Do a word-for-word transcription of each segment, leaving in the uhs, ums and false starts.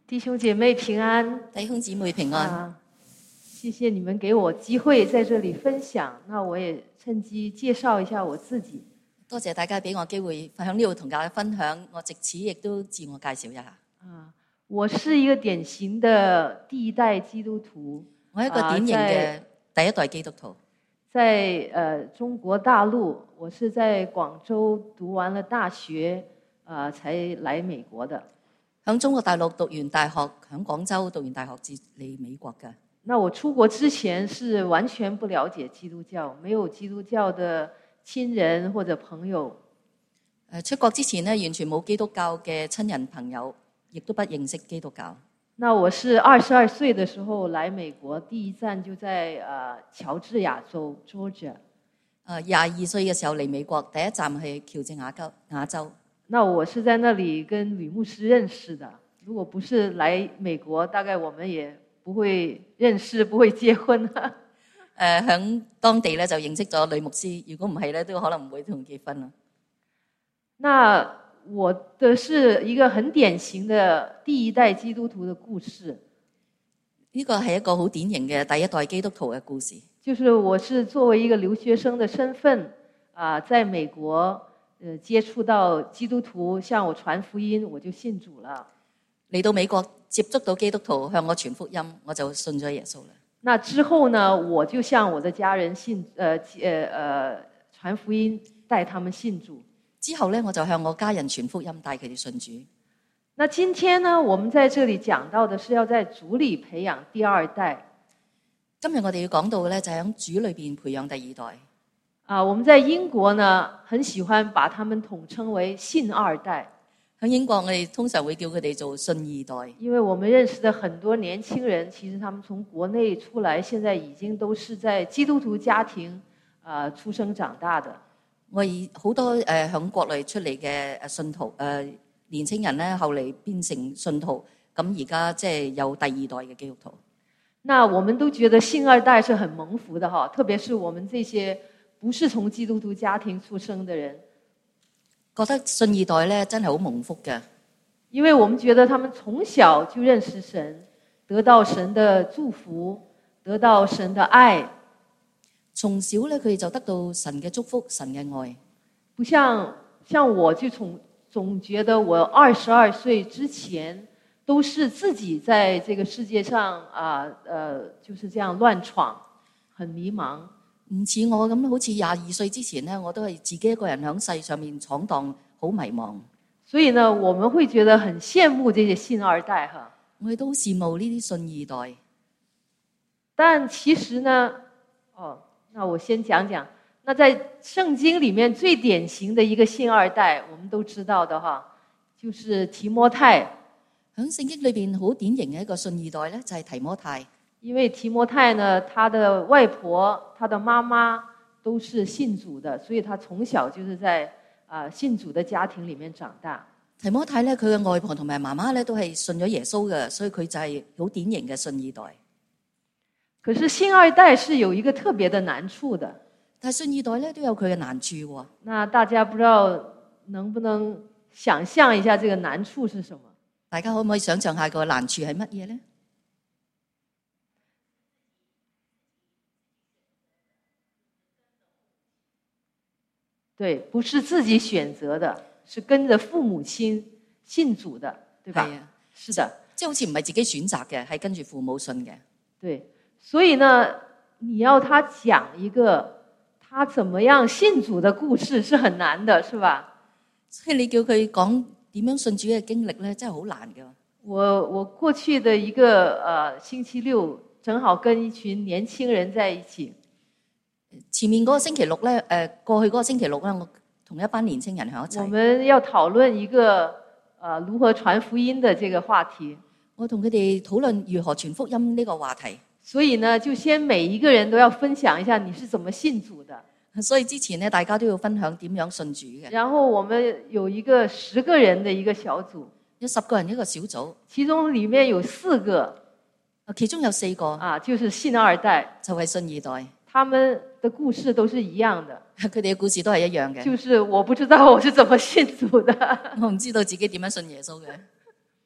弟兄姐妹平安， 弟兄姊妹平安。 啊，谢謝你們給我機會在這裡分享，那我也趁機介紹一下我自己。 多謝大家俾我機會喺呢度同大家分享，我藉此亦都自我介紹一下。 啊，我是一個典型的第一代基督徒， 我係一個典型嘅第一代基督徒。 在呃中國大陸，我是在廣州讀完了大學，啊，才來美國的。 喺中國大陸讀完大學，喺廣州讀完大學至嚟美國嘅。 那我出國之前是完全不了解基督教，沒有基督教的親人或者朋友。 誒，出國之前呢，完全冇基督教嘅親人朋友，亦都不認識基督教。 那我是二十二歲的時候來美國，第一站就在呃喬治亞州 Georgia。 誒，廿二歲嘅時候嚟美國，第一站係喬治亞州亞洲。那我是在那裡跟呂牧師認識的。如果不是來美國，大概我們也不會認識，不會結婚。誒、 呃，喺當地咧就認識咗呂牧師，如果唔係咧，都可能唔會同結婚啦。 那我的是一個很典型的第一代基督徒的故事。 呢個係一個好典型嘅第一代基督徒嘅故事。 就是我是作為一個留學生的身份啊，在美國。呃，接觸到基督徒向我傳福音，我就信主了。 嚟到美國接觸到基督徒向我傳福音，我就信咗耶穌啦。 那之後呢，我就向我的家人信，呃，呃，呃，傳福音，帶他們信主。 之後呢，我就向我家人傳福音，帶佢哋信主。 那今天呢，我們在這裡講到的是要在主裡培養第二代。 今日我哋要講到嘅呢，就係喺主裏邊培養第二代。 啊，我們在英國呢，很喜歡把他們統稱為信二代。 喺英國，我哋通常會叫佢哋做信二代， 因為我們認識的很多年輕人，其實他們從國內出來，現在已經都是在基督徒家庭啊、呃、出生長大的。 我哋好多誒喺、呃、國內出嚟嘅誒信徒誒、呃、年輕人咧，後嚟變成信徒，咁而家即係有第二代嘅基督徒。 那我們都覺得信二代是很蒙福的哈，特別是我們這些不是從基督徒家庭出生的人， 覺得信二代咧真係好蒙福嘅， 因為我們覺得他們從小就認識神，得到神的祝福，得到神的愛。 從小咧佢哋就得到神嘅祝福，神嘅愛。 不像像我就從總覺得我二十二歲之前都是自己在這個世界上啊，呃，就是這樣亂闖，很迷茫。 唔似我咁，好似廿二歲之前咧，我都係自己一個人喺世上面闖蕩，好迷茫。 所以呢，我們會覺得很羨慕這些信二代哈。 我哋都羨慕呢啲信二代。 但其實呢，哦，那我先講講。那在聖經裡面最典型的一個信二代，我們都知道的哈，就是提摩太。 喺聖經裏邊好典型嘅一個信二代咧，就係提摩太。 因為提摩太呢，他的外婆、他的媽媽都是信主的，所以他從小就是在啊、呃、信主的家庭裡面長大。 提摩太咧，佢嘅外婆同埋媽媽咧都係信咗耶穌嘅，所以佢就係好典型嘅信二代。 可是信二代是有一個特別的難處的， 但係信二代咧都有佢嘅難處喎。 那大家不知道能不能想象一下這個難處是什麼？ 大家可唔可以想象下個難處係乜嘢咧？ 對，不是自己選擇的，是跟着父母親信主的，對吧？ 係啊， 是的， 即係好似唔係自己選擇嘅，係跟住父母信嘅。 對，所以呢，你要他講一個他怎麼樣信主的故事是很難的，是吧？ 所以你叫佢講點樣信主嘅經歷咧，真係好難㗎。 我我過去的一個呃星期六，正好跟一群年輕人在一起。 前面嗰個星期六咧，誒過去嗰個星期六咧，我同一班年輕人喺一齊。 我們要討論一個呃如何傳福音的這個話題。 我同佢哋討論如何傳福音呢個話題。 所以呢，就先每一個人都要分享一下你是怎麼信主的。 所以之前呢，大家都要分享點樣信主嘅。 然後我們有一個十個人的一個小組， 有十個人一個小組， 其中裡面有四個， 其中有四個啊，就是信二代， 就係信二代。 他們的故事都是一樣的， 佢哋嘅故事都係一樣嘅。 就是我不知道我是怎麼信主的， 我唔知道自己點樣信耶穌嘅。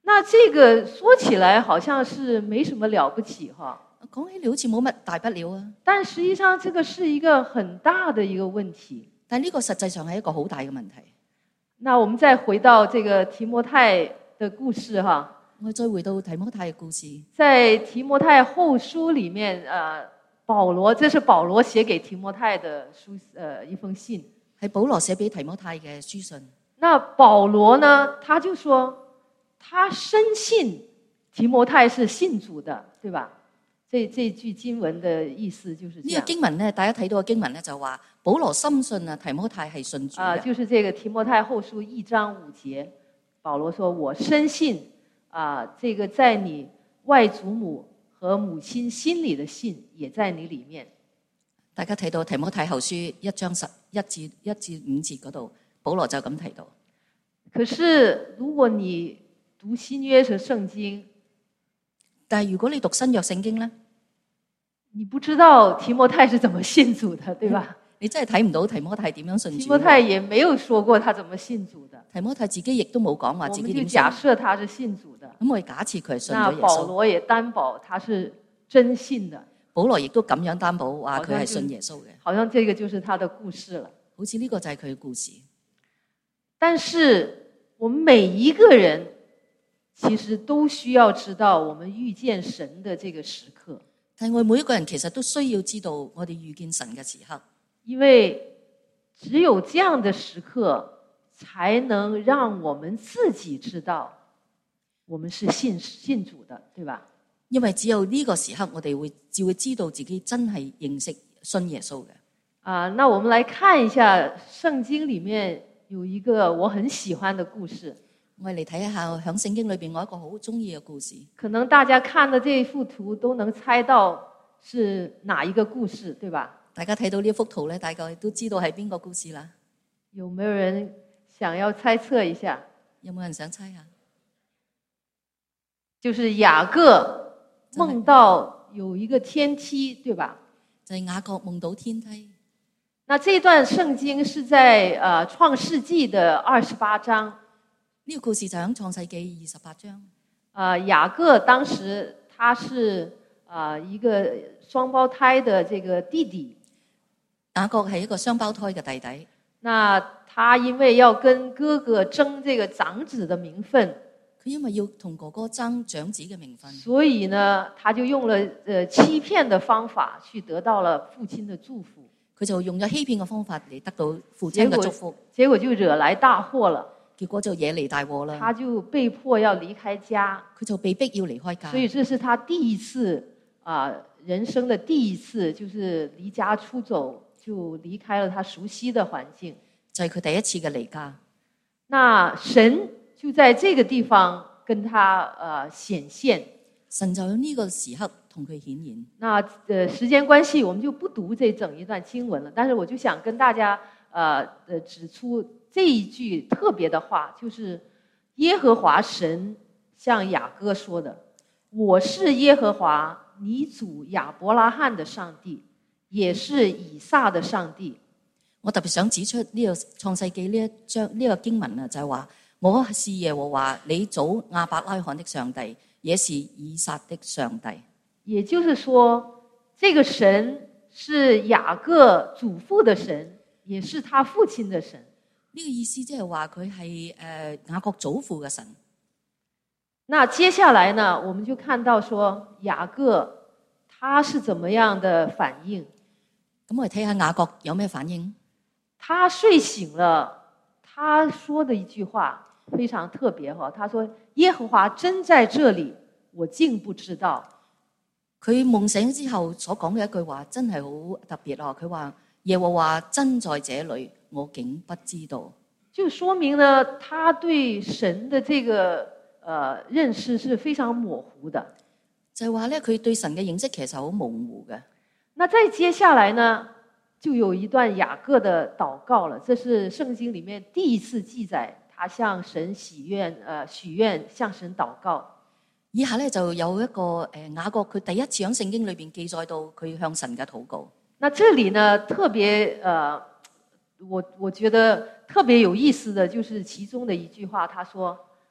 那這個說起來好像是沒什麼了不起哈。 講起嚟好似冇乜大不了啊， 但實際上這個是一個很大的一個問題。 但係呢個實際上係一個好大嘅問題。 那我們再回到這個提摩太的故事哈。 我再回到提摩太嘅故事， 在提摩太後書裡面，呃，保羅，這是保羅寫給提摩太的書，呃，一封信， 係保羅寫俾提摩太嘅書信。 那保羅呢，他就說，他深信提摩太是信主的，對吧？這這句經文的意思就是這樣。呢個經文呢，大家睇到嘅經文呢，就話保羅深信啊，提摩太係信主嘅。 啊，就是這個提摩太後書一章五節，保羅說：我深信啊，這個在你外祖母和母親心裏的信，也在你裏面。 大家睇到提摩太後書一章十一至一至五節嗰度，保羅就咁提到。 可是如果你讀新約嘅聖經， 但係如果你讀新約聖經咧， 你不知道提摩太是怎麼信主的，對吧？ 你真係睇唔到提摩太點樣信主。 提摩太也沒有說過他怎麼信主的。 提摩太自己亦都冇講話自己點信。 我們就假設他是信主的。 咁我哋假設佢係信咗耶穌。 那保羅也擔保他是真信的。 保羅亦都咁樣擔保話佢係信耶穌嘅。 好像這個就是他的故事了。 好似呢個就係佢嘅故事。 但是我們每一個人其實都需要知道我們遇見神的這個時刻。 但係我哋每一個人其實都需要知道我哋遇見神嘅時刻， 因為只有這樣的時刻，才能讓我們自己知道我們是信信主的，對吧？ 因為只有呢個時刻，我哋會只會知道自己真係認識信耶穌嘅。 啊，那我們來看一下聖經裡面有一個我很喜歡的故事。 我哋嚟睇一下喺聖經裏邊我一個好中意嘅故事。 可能大家看的這幅圖都能猜到是哪一個故事，對吧？ 大家睇到呢幅圖咧，大概都知道係邊個故事啦。 有沒有人想要猜測一下？ 有冇人想猜下？ 就是雅各夢到有一個天梯，對吧？ 就係雅各夢到天梯。 那這段聖經是在呃創世紀的二十八章。 呢個故事就喺創世紀二十八章。 啊，雅各當時他是啊一個雙胞胎的這個弟弟。 雅各係一個雙胞胎嘅弟弟。 那他因為要跟哥哥爭這個長子的名分， 佢因為要同哥哥爭長子嘅名分， 所以呢，他就用了呃欺騙的方法去得到了父親的祝福。 佢就用咗欺騙嘅方法嚟得到父親嘅祝福， 結果就惹來大禍了。 結果就惹嚟大禍啦。 他就被迫要離開家， 佢就被逼要離開家。 所以這是他第一次啊、呃，人生的第一次，就是離家出走，就離開了他熟悉的環境。 就係佢第一次嘅離家。 那神就在這個地方跟他呃顯現。 神就喺呢個時刻同佢顯現。 那呃時間關係，我們就不讀這整一段經文了。但是我就想跟大家呃呃指出這一句特別的話，就是耶和華神向雅各說的：“我是耶和華你祖亞伯拉罕的上帝，也是以撒的上帝。” 我特別想指出呢個創世記呢一章呢個經文啊，就係話我是耶和華你祖亞伯拉罕的上帝，也是以撒的上帝。 也就是說，這個神是雅各祖父的神，也是他父親的神。 呢個意思即係話佢係誒雅各祖父嘅神。 那接下來呢，我們就看到說雅各他是怎麼樣的反應。 咁我哋睇下雅各有咩反應。 他睡醒了，他說的一句話非常特別哈，他說：“耶和華真在這裡，我竟不知道。” 佢夢醒之後所講嘅一句話真係好特別啊！佢話耶和華真在這裡，我竟不知道。 就說明呢，他對神的這個呃認識是非常模糊的。 就係話咧，佢對神嘅認識其實好模糊嘅。 那再接下來呢，就有一段雅各的禱告了。這是聖經裡面第一次記載他向神許願，呃許願向神禱告。 以下咧就有一個誒雅各佢第一次喺聖經裏邊記載到佢向神嘅禱告。 那這裡呢特別呃，我我覺得特別有意思的就是其中的一句話，他說：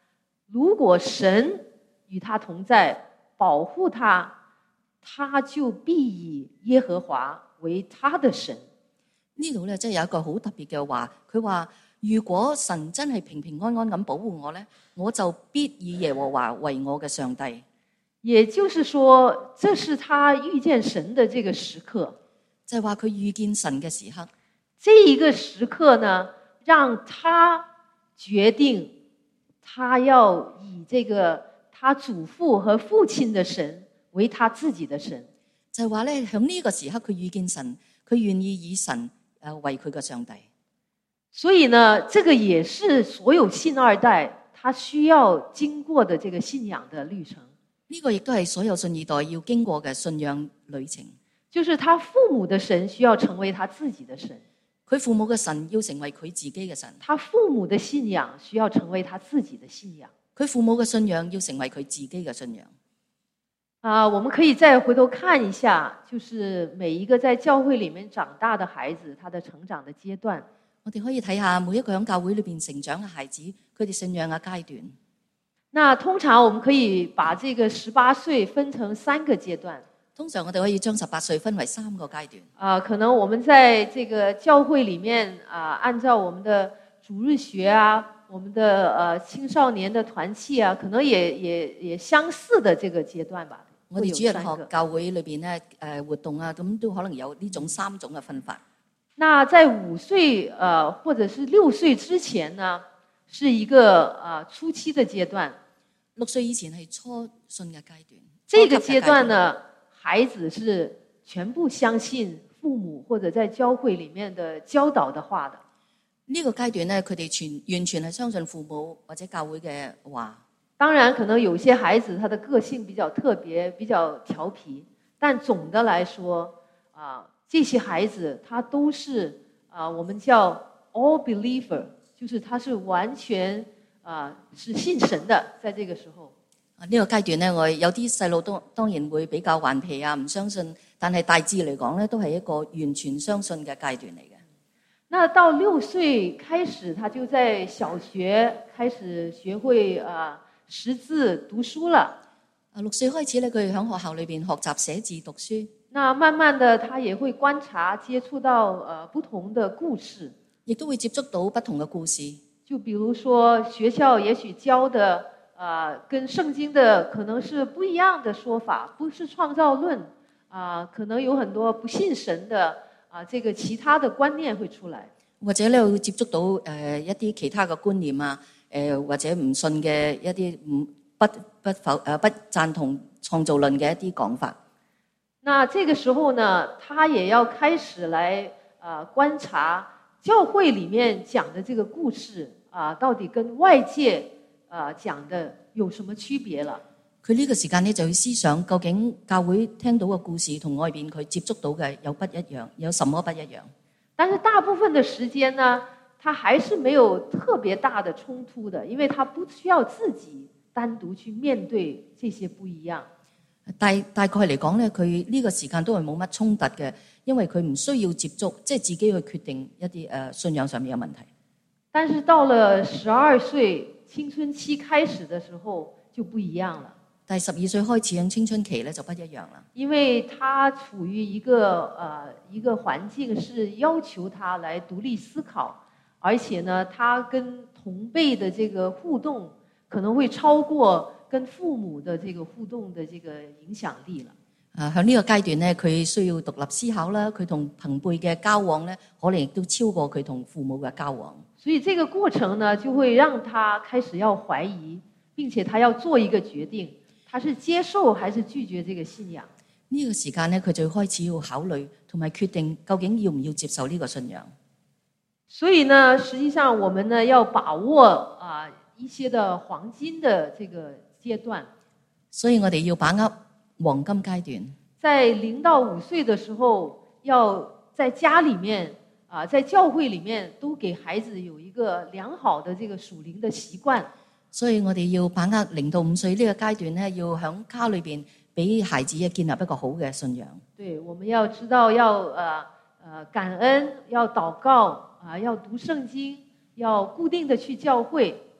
如果神與他同在，保護他，他就必以耶和華為他的神。 呢度咧，即係有一個好特別嘅話，佢話如果神真係平平安安咁保護我咧，我就必以耶和華為我嘅上帝。 也就是說，這是他遇見神的這個時刻， 就係話佢遇見神嘅時刻。 這一個時刻呢，讓他決定，他要以這個他祖父和父親的神為他自己的神。 就係話咧，響呢個時刻佢遇見神，佢願意以神誒為佢嘅上帝。 所以呢，這個也是所有信二代他需要經過的這個信仰的旅程。 呢個亦都係所有信二代要經過嘅信仰旅程。 就是他父母的神需要成為他自己的神， 佢父母嘅神要成為佢自己嘅神。 他父母的信仰需要成為他自己的信仰。 佢父母嘅信仰要成為佢自己嘅信仰。 啊，我們可以再回頭看一下，就是每一個在教會裏面長大的孩子，他的成長的階段。 我哋可以睇下每一個喺教會裏邊成長嘅孩子，佢哋信仰嘅階段。 那通常我們可以把這個十八歲分成三個階段。 通常我哋可以將十八歲分為三個階段。 啊，可能我們在這個教會裏面啊，按照我們的主日學啊，我們的呃青少年的團契啊，可能也也也相似的這個階段吧。 我哋主日學教會裏邊咧誒活動啊，咁都可能有呢種三種嘅分法。 那在五歲呃或者是六歲之前呢，是一個啊初期的階段。 六歲以前係初信嘅階段。 這個階段呢，孩子是全部相信父母或者在教會裡面的教導的話的。 呢個階段呢，佢哋全完全係相信父母或者教會嘅話。 當然，可能有些孩子他的個性比較特別，比較調皮，但總的來說啊，這些孩子他都是啊，我們叫 all believer，就是他是完全啊是信神的，在這個時候。 啊，呢個階段咧，我有啲細路都當然會比較頑皮啊，唔相信，但係大致嚟講咧，都係一個完全相信嘅階段嚟嘅。 那到六歲開始，他就在小學開始學會啊識字讀書了。 啊，六歲開始咧，佢喺學校裏邊學習寫字讀書。 那慢慢的，他也會觀察、接觸到呃不同的故事， 亦都會接觸到不同嘅故事。 就比如說學校也許教的啊、呃，跟聖經的可能是不一樣的說法，不是創造論啊、呃，可能有很多不信神的啊、呃，這個其他的觀念會出來。 或者咧會接觸到誒、呃、一啲其他嘅觀念啊，誒、呃、或者唔信嘅一啲唔不不否誒、呃、不贊同創造論嘅一啲講法。 那這個時候呢，他也要開始來啊、呃、觀察教會裡面講的這個故事啊、呃，到底跟外界啊、呃、講的有什麼區別了？ 佢呢個時間呢，就要思想究竟教會聽到嘅故事同外邊佢接觸到嘅有不一樣，有什麼不一樣？ 但是大部分的時間呢，他還是沒有特別大的衝突的，因為他不需要自己單獨去面對這些不一樣。 大大概嚟講咧，佢呢個時間都係冇乜衝突嘅，因為佢唔需要接觸，即係自己去決定一啲誒信仰上面嘅問題。 但是到了十二歲青春期開始的時候就不一樣了。 但係十二歲開始喺青春期咧就不一樣啦， 因為他處於一個呃一個環境，是要求他來獨立思考，而且呢，他跟同輩的這個互動可能會超過跟父母的這個互動的這個影響力了。 啊，喺呢個階段咧，佢需要獨立思考啦，佢同朋輩嘅交往咧，可能亦都超過佢同父母嘅交往。所以這個過程呢，就會讓他開始要懷疑，並且他要做一個決定。他是接受還是拒絕這個信仰？呢個時間咧，佢就開始要考慮同埋決定究竟要唔要接受呢個信仰。所以呢，實際上我們呢要把握啊一些的黃金的這個階段。所以我哋要把握黃金階段。在零到五歲的時候，要在家裡面啊，在教會裡面都給孩子有一個良好的這個屬靈的習慣。所以我哋要把握零到五歲呢個階段咧，要喺家裏邊俾孩子建立一個好嘅信仰。對，我們要知道要呃呃感恩，要禱告啊，要讀聖經，要固定的去教會。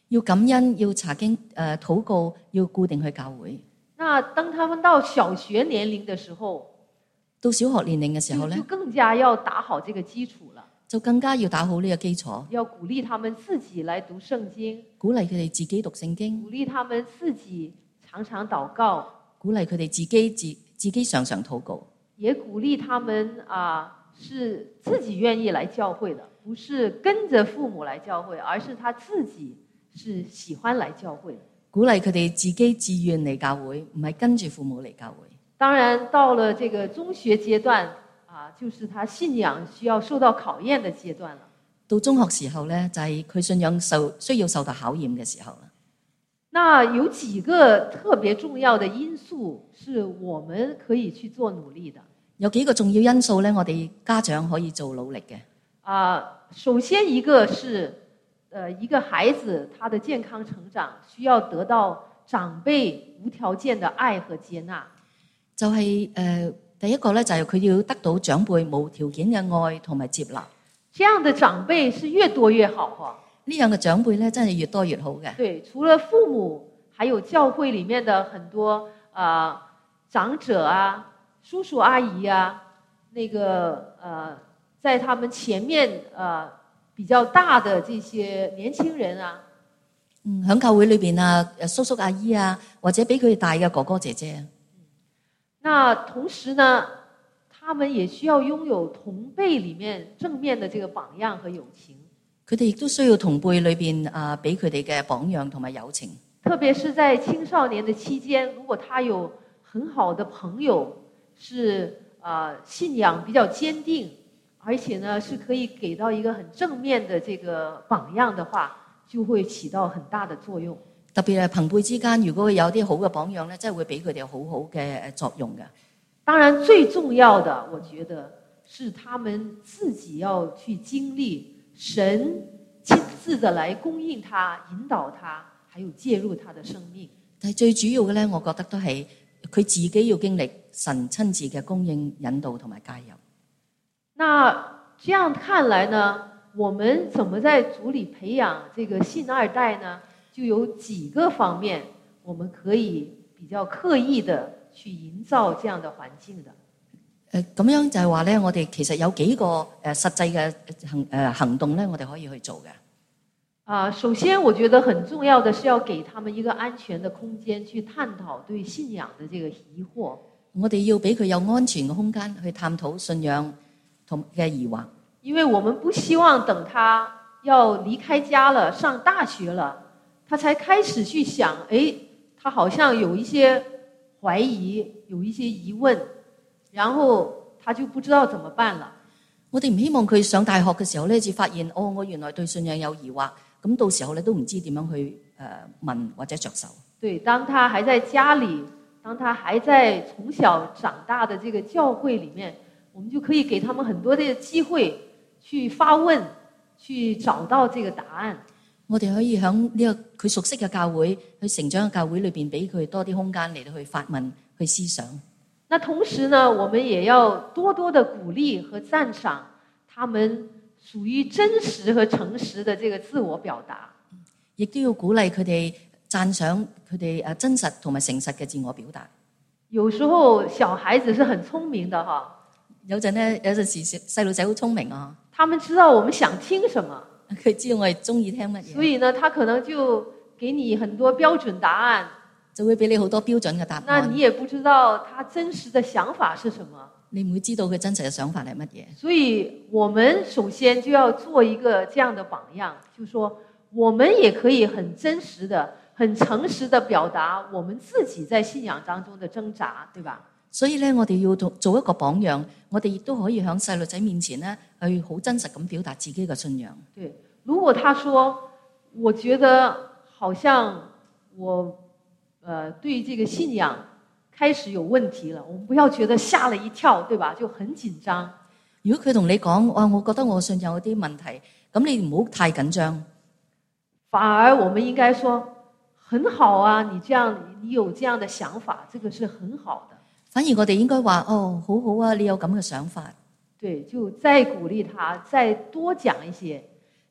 要感恩，要查經誒禱告，要固定去教會。 那當他們到小學年齡的時候， 到小學年齡嘅時候咧， 就更加要打好這個基礎了。 就更加要打好呢個基礎。 要鼓勵他們自己來讀聖經， 鼓勵佢哋自己讀聖經， 鼓勵他們自己常常禱告， 鼓勵佢哋自己自自己常常禱告， 也鼓勵他們啊，是自己願意來教會的，不是跟着父母來教會，而是他自己是喜歡來教會的。 鼓勵佢哋自己自願嚟教會，唔係跟住父母嚟教會。 當然，到了這個中學階段啊，就是他信仰需要受到考驗的階段了。 到中學時候咧，就係佢信仰受需要受到考驗嘅時候啦。 那有幾個特別重要的因素是我們可以去做努力的。 有幾個重要因素咧，我哋家長可以做努力嘅。 啊，首先一個是，呃，一個孩子他的健康成長需要得到長輩無條件的愛和接納。就係誒，第一個咧就係佢要得到長輩無條件嘅愛同埋接納。這樣的長輩是越多越好哈。呢樣嘅長輩咧真係越多越好嘅。對，除了父母，還有教會裡面的很多啊、呃、長者啊、叔叔阿姨啊，那個呃，在他們前面呃比較大的這些年輕人啊，嗯，喺教會裏邊啊，叔叔阿姨啊，或者比佢哋大嘅哥哥姐姐啊。那同時呢，他們也需要擁有同輩裡面正面的這個榜樣和友情。佢哋亦都需要同輩裏邊啊，俾佢哋嘅榜樣同埋友情。特別是在青少年的期間，如果他有很好的朋友，是啊、呃、信仰比較堅定，而且呢是可以給到一個很正面的這個榜樣的話，就會起到很大的作用。特別係朋輩之間，如果有啲好嘅榜樣咧，真係會俾佢哋好好嘅作用嘅。當然最重要的，我覺得是他們自己要去經歷神親自的來供應他、引導他，還有介入他的生命。但係最主要嘅咧，我覺得都係佢自己要經歷神親自嘅供應、引導同埋介入。那這樣看來呢，我們怎麼在組裏培養這個信二代呢？就有幾個方面，我們可以比較刻意的去營造這樣的環境的。誒，咁樣就係話咧，我哋其實有幾個誒實際嘅行誒行動咧，我哋可以去做嘅。啊，首先我覺得很重要的是要給他們一個安全的空間去探討對信仰的這個疑惑。我哋要俾佢有安全嘅空間去探討信仰同嘅疑惑。因為我們不希望等他要離開家了，上大學了，他才開始去想，誒，他好像有一些懷疑，有一些疑問，然後他就不知道怎麼辦了。我哋唔希望佢上大學嘅時候咧，就發現，哦，我原來對信仰有疑惑，咁到時候咧都唔知點樣去誒問或者着手。對，當他還在家裏，當他還在從小長大的這個教會裏面，我們就可以給他們很多的機會去發問，去找到這個答案。我哋可以喺呢個佢熟悉嘅教會，去成長嘅教會裏邊，俾佢多啲空間嚟到去發問、去思想。那同時呢，我們也要多多的鼓勵和讚賞他們屬於真實和誠實的這個自我表達，亦都要鼓勵佢哋讚賞佢哋誒真實同埋誠實嘅自我表達。有時候小孩子是很聰明的哈，有陣咧有陣時細路仔好聰明啊，他們知道我們想聽什麼。佢知道我哋中意聽乜嘢，所以呢，他可能就給你很多標準答案，就會俾你好多標準嘅答案。那你也不知道他真實的想法是什麼，你唔會知道佢真實嘅想法係乜嘢。所以我們首先就要做一個這樣的榜樣，就是說我們也可以很真實的、很誠實的表達我們自己在信仰當中的掙扎，對吧？所以咧，我哋要做做一個榜樣，我哋亦都可以喺細路仔面前咧，去好真實咁表達自己嘅信仰。對，如果他說，我覺得好像我，呃，對這個信仰開始有問題了，我們不要覺得嚇了一跳，對吧？就很緊張。如果佢同你講，哇，我覺得我信仰有啲問題，咁你唔好太緊張。反而我們應該說，很好啊，你這樣，你有這樣的想法，這個是很好的。反而我哋應該話，哦，好好啊，你有咁嘅想法。對，就再鼓勵他，再多講一些，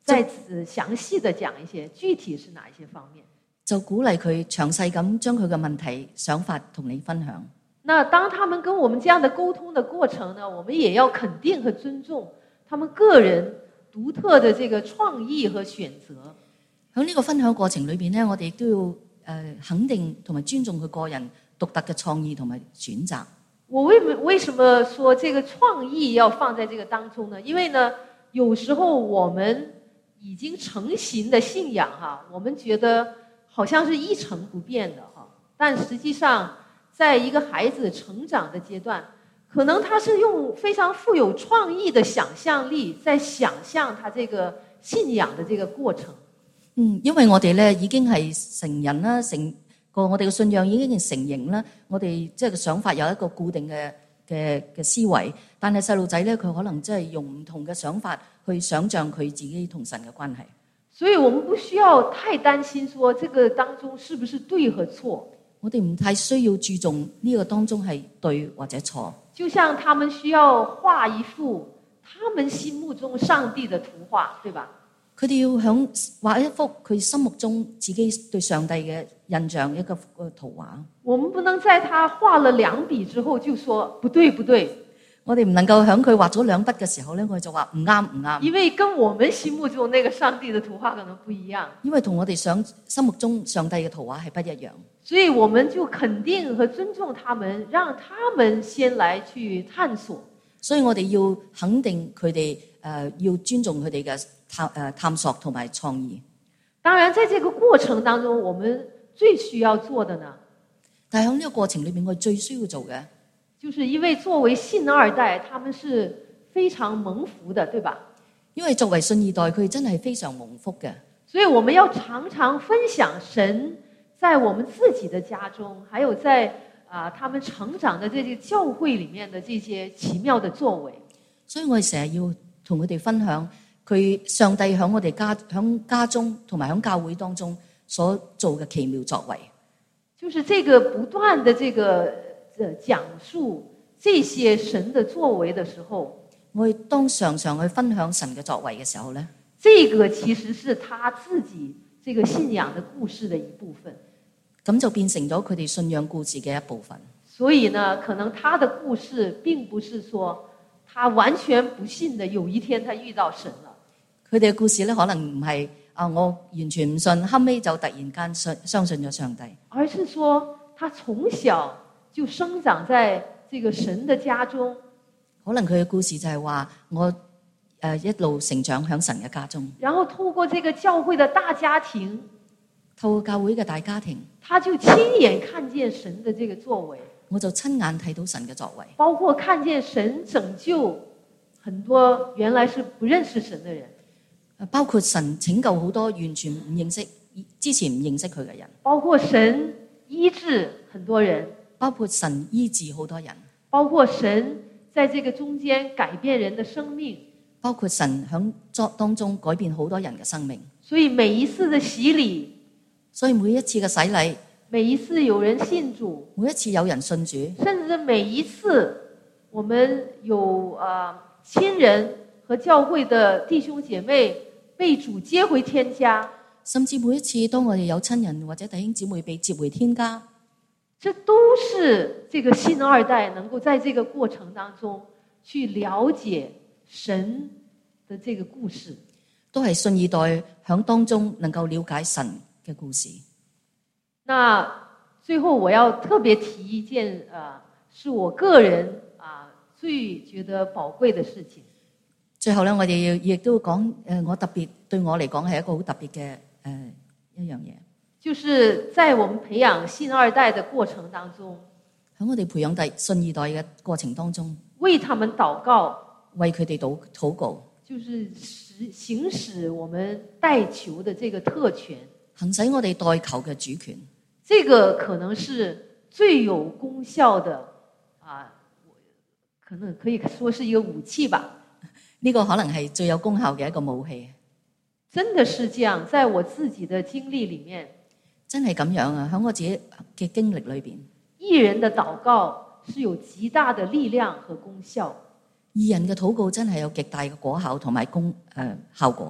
在此詳細的講一些具體是哪一些方面， 就鼓勵佢詳細咁將佢嘅問題想法同你分享。 那當他們跟我們這樣的溝通的過程呢，我們也要肯定和尊重他們個人獨特的這個創意和選擇。 喺呢個分享過程裏邊呢，我哋都要誒、呃、肯定同埋尊重佢個人獨特嘅創意同埋選擇。 我為為什麼說這個創意要放在這個當中呢？因為呢，有時候我們已經成型的信仰哈，我們覺得好像是一成不變的哈，但實際上，在一個孩子成長的階段，可能他是用非常富有創意的想象力，在想象他這個信仰的這個過程。 嗯，因為我哋咧已經係成人啦，成個我哋嘅信仰已經係成型啦，我哋即係個想法有一個固定嘅嘅嘅思維，但係細路仔咧佢可能真係用唔同嘅想法去想象佢自己同神嘅關係。 所以我們不需要太擔心說這個當中是不是對和錯。 我哋唔太需要注重呢個當中係對或者錯。 就像他們需要畫一幅他們心目中上帝的圖畫，對吧？ 佢哋要響畫一幅佢心目中自己對上帝嘅印象一個個圖畫。 我們不能在他畫了兩筆之後就說不對不對。 我哋唔能夠響佢畫咗兩筆嘅時候咧，我哋就話唔啱唔啱。 因為跟我們心目中那個上帝的圖畫可能不一樣。因為同我哋想心目中上帝嘅圖畫係不一樣。 所以我們就肯定和尊重他們，讓他們先來去探索。 所以我哋要肯定佢哋，誒要尊重佢哋嘅探誒探索同埋創意。 當然，在這個過程當中，我們最需要做的呢， 但係喺呢個過程裏面，我哋最需要做嘅， 就是因為作為信二代，他們是非常蒙福的，對吧？ 因為作為信二代，佢哋真係非常蒙福嘅。 所以我們要常常分享神在我們自己的家中，還有在啊、呃、他們成長的這些教會裏面的這些奇妙的作為。 所以我哋成日要同佢哋分享佢上帝喺我哋家喺家中同埋喺教會當中所做嘅奇妙作為。 就是這個不斷的這個講述這些神的作為的時候， 我哋當常常去分享神嘅作為嘅時候咧， 這個其實是他自己這個信仰的故事的一部分。 咁就變成咗佢哋信仰故事嘅一部分。 所以呢，可能他的故事並不是說他完全不信的，有一天他遇到神了。 佢哋嘅故事咧，可能唔係啊，我完全唔信，後尾就突然間信相信咗上帝， 而是說他從小就生長在這個神的家中。 可能佢嘅故事就係話我誒一路成長喺神嘅家中， 然後透過這個教會的大家庭， 透過教會嘅大家庭， 他就親眼看見神的這個作為。 我就親眼睇到神嘅作為， 包括看見神拯救很多原來是不認識神的人， 包括神拯救好多完全唔認識之前唔認識佢嘅人， 包括神醫治很多人， 包括神醫治好多人， 包括神在這個中間改變人的生命， 包括神響作當中改變好多人嘅生命。 所以每一次的洗禮， 所以每一次嘅洗禮， 每一次有人信主， 每一次有人信主， 甚至每一次我們有啊親人和教會的弟兄姐妹被主接回天家， 甚至每一次當我哋有親人或者弟兄姊妹被接回天家， 這都是這個信二代能夠在這個過程當中去了解神的這個故事， 都係信二代響當中能夠了解神嘅故事。 那最後我要特別提一件啊，是我個人啊最覺得寶貴的事情。 最後咧，我哋要亦都講誒，我特別對我嚟講係一個好特別嘅誒一樣嘢， 就是在我們培養信二代的過程當中， 喺我哋培養第信二代嘅過程當中， 為他們禱告， 為佢哋禱禱告， 就是實行使我們代求的這個特權， 行使我哋代求嘅主權。 這個可能是最有功效的啊，可能可以說是一個武器吧。 呢個可能係最有功效嘅一個武器。 真的是這樣，在我自己的經歷裏面， 真係咁樣啊！喺我自己嘅經歷裏邊， 義人的禱告是有極大的力量和功效。 義人嘅禱告真係有極大嘅果效同埋功誒、呃、效果嘅。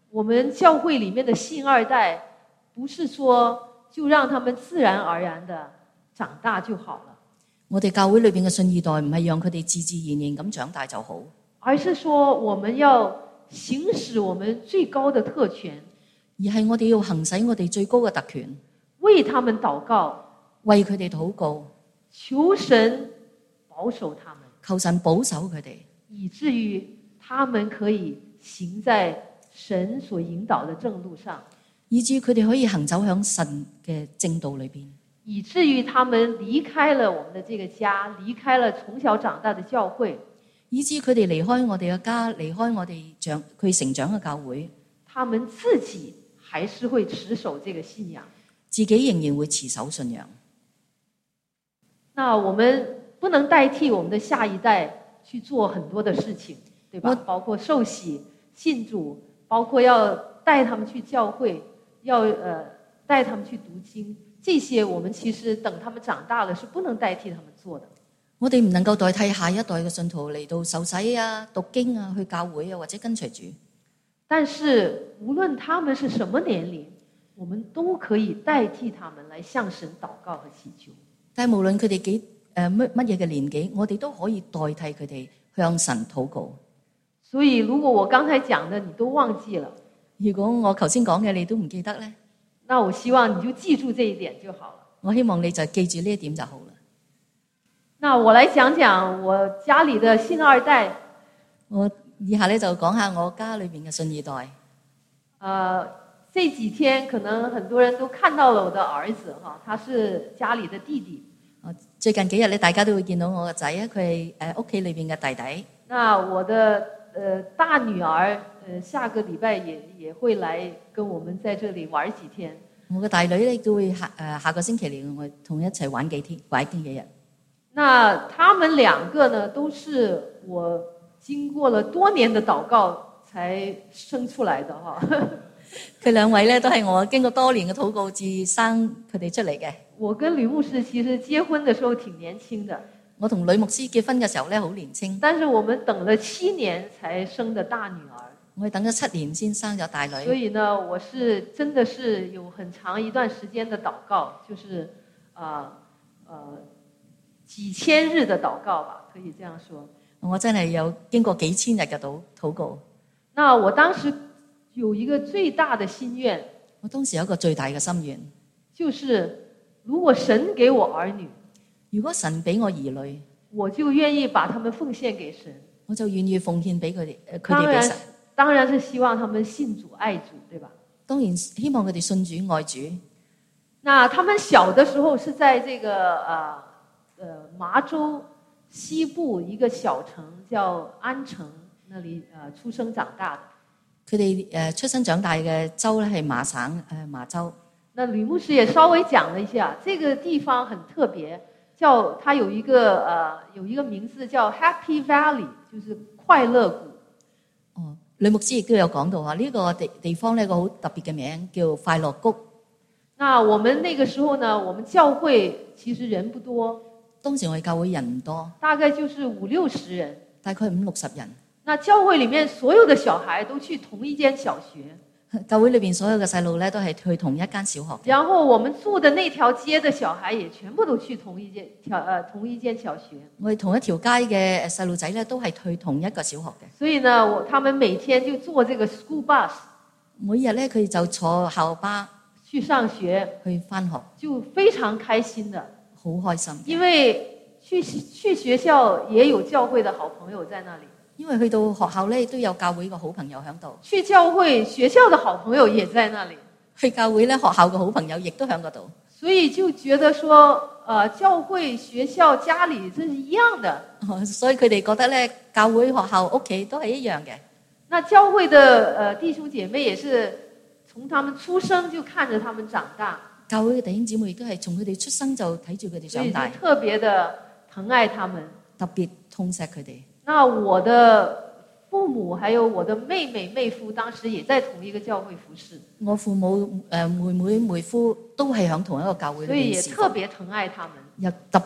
我們教會裡面的信二代，不是說就讓他們自然而然的長大就好了。 我哋教會裏邊嘅信二代唔係讓佢哋自自然然咁長大就好， 而是說我們要行使我們最高的特權， 而係我哋要行使我哋最高嘅特權， 為他們禱告， 為佢哋禱告， 求神保守他們， 求神保守佢哋， 以至於他們可以行在神所引導的正路上， 以至於佢哋可以行走向神嘅正道裏邊， 以至於他們離開了我們的這個家，離開了從小長大的教會， 以至於佢哋離開我哋嘅家，離開我哋長佢成長嘅教會， 他們自己還是會持守這個信仰， 自己仍然會持守信仰。 那我們不能代替我們的下一代去做很多的事情，對吧？包括受洗、信主，包括要帶他們去教會，要呃帶他們去讀經，這些我們其實等他們長大了是不能代替他們做的。 我哋唔能夠代替下一代嘅信徒嚟到受洗啊、讀經啊、去教會啊或者跟隨主。 但是無論他們是什麼年齡，我們都可以代替他們來向神禱告和祈求。 但係無論佢哋幾誒乜乜嘢嘅年紀，我哋都可以代替佢哋向神禱告。 所以如果我剛才講的你都忘記了， 如果我頭先講嘅你都唔記得咧， 那我希望你就記住這一點就好了。 我希望你就記住呢一點就好了。 那我來講講我家裏的信二代。 我以下咧就講下我家裏邊嘅信二代。 呃，這幾天可能很多人都看到了我的兒子哈，他是家裏的弟弟。 最近幾日咧，大家都會見到我個仔啊，佢係誒屋企裏邊嘅弟弟。 那我的呃大女兒，呃下個禮拜也也會來跟我們在這裏玩幾天。 我個大女咧都會下誒下個星期嚟我同一齊玩幾天，玩幾日。 那他們兩個呢，都是我經過了多年的禱告才生出來的哈。 佢兩位咧都係我經過多年嘅禱告至生佢哋出嚟嘅。 我跟呂牧師其實結婚的時候挺年輕的。 我同呂牧師結婚嘅時候咧好年輕， 但是我們等了七年才生的大女兒。 我哋等咗七年先生咗大女。 所以呢，我是真的是有很長一段時間的禱告，就是啊呃，呃幾千日的禱告吧，可以這樣說。 我真係有經過幾千日嘅禱禱告。 那我當時有一個最大的心願， 我當時有一個最大嘅心願， 就是如果神給我兒女， 如果神俾我兒女， 我就願意把他們奉獻給神， 我就願意奉獻俾佢哋，佢哋俾神。 當然是希望他們信主愛主，對吧？ 當然希望佢哋信主愛主。 那他們小的時候是在這個呃呃麻州西部一個小城叫安城那裡呃出生長大的。 佢哋誒出生長大嘅州咧係麻省誒麻州。 那呂牧師也稍微講了一下，這個地方很特別，叫它有一個呃有一個名字叫 Happy Valley，就是快樂谷。 哦，呂牧師亦都有講到啊，呢個地地方呢個好特別嘅名叫快樂谷。 那我們那個時候呢，我們教會其實人不多， 當時我哋教會人唔多， 大概就是五六十人， 大概五六十人。 那教會裡面所有的小孩都去同一間小學。 教會裏邊所有嘅細路咧都係去同一間小學。 然後我們住的那條街的小孩也全部都去同一間條呃同一間小學。我哋同一條街嘅細路仔咧都係去同一個小學嘅。 所以呢，我他們每天就坐這個 school bus， 每日咧佢就坐校巴去上學， 去返學， 就非常開心的， 好開心。 因為去去學校也有教會的好朋友在那裡。 因為去到學校咧都有教會嘅好朋友喺度， 去教會學校的好朋友也在那裡， 去教會咧學校嘅好朋友亦都喺嗰度， 所以就覺得說，呃，教會、學校、家裡這是一樣的， 所以佢哋覺得咧教會、學校、屋企都係一樣嘅。 那教會的呃弟兄姐妹也是從他們出生就看着他們長大， 教會嘅弟兄姊妹亦都係從佢哋出生就睇住佢哋長大， 所以就特別的疼愛他們， 特別痛錫佢哋。 那我的父母還有我的妹妹妹夫當時也在同一個教會服侍。 我父母誒妹妹妹夫都係響同一個教會裏邊， 所以也特別疼愛他們， 又特別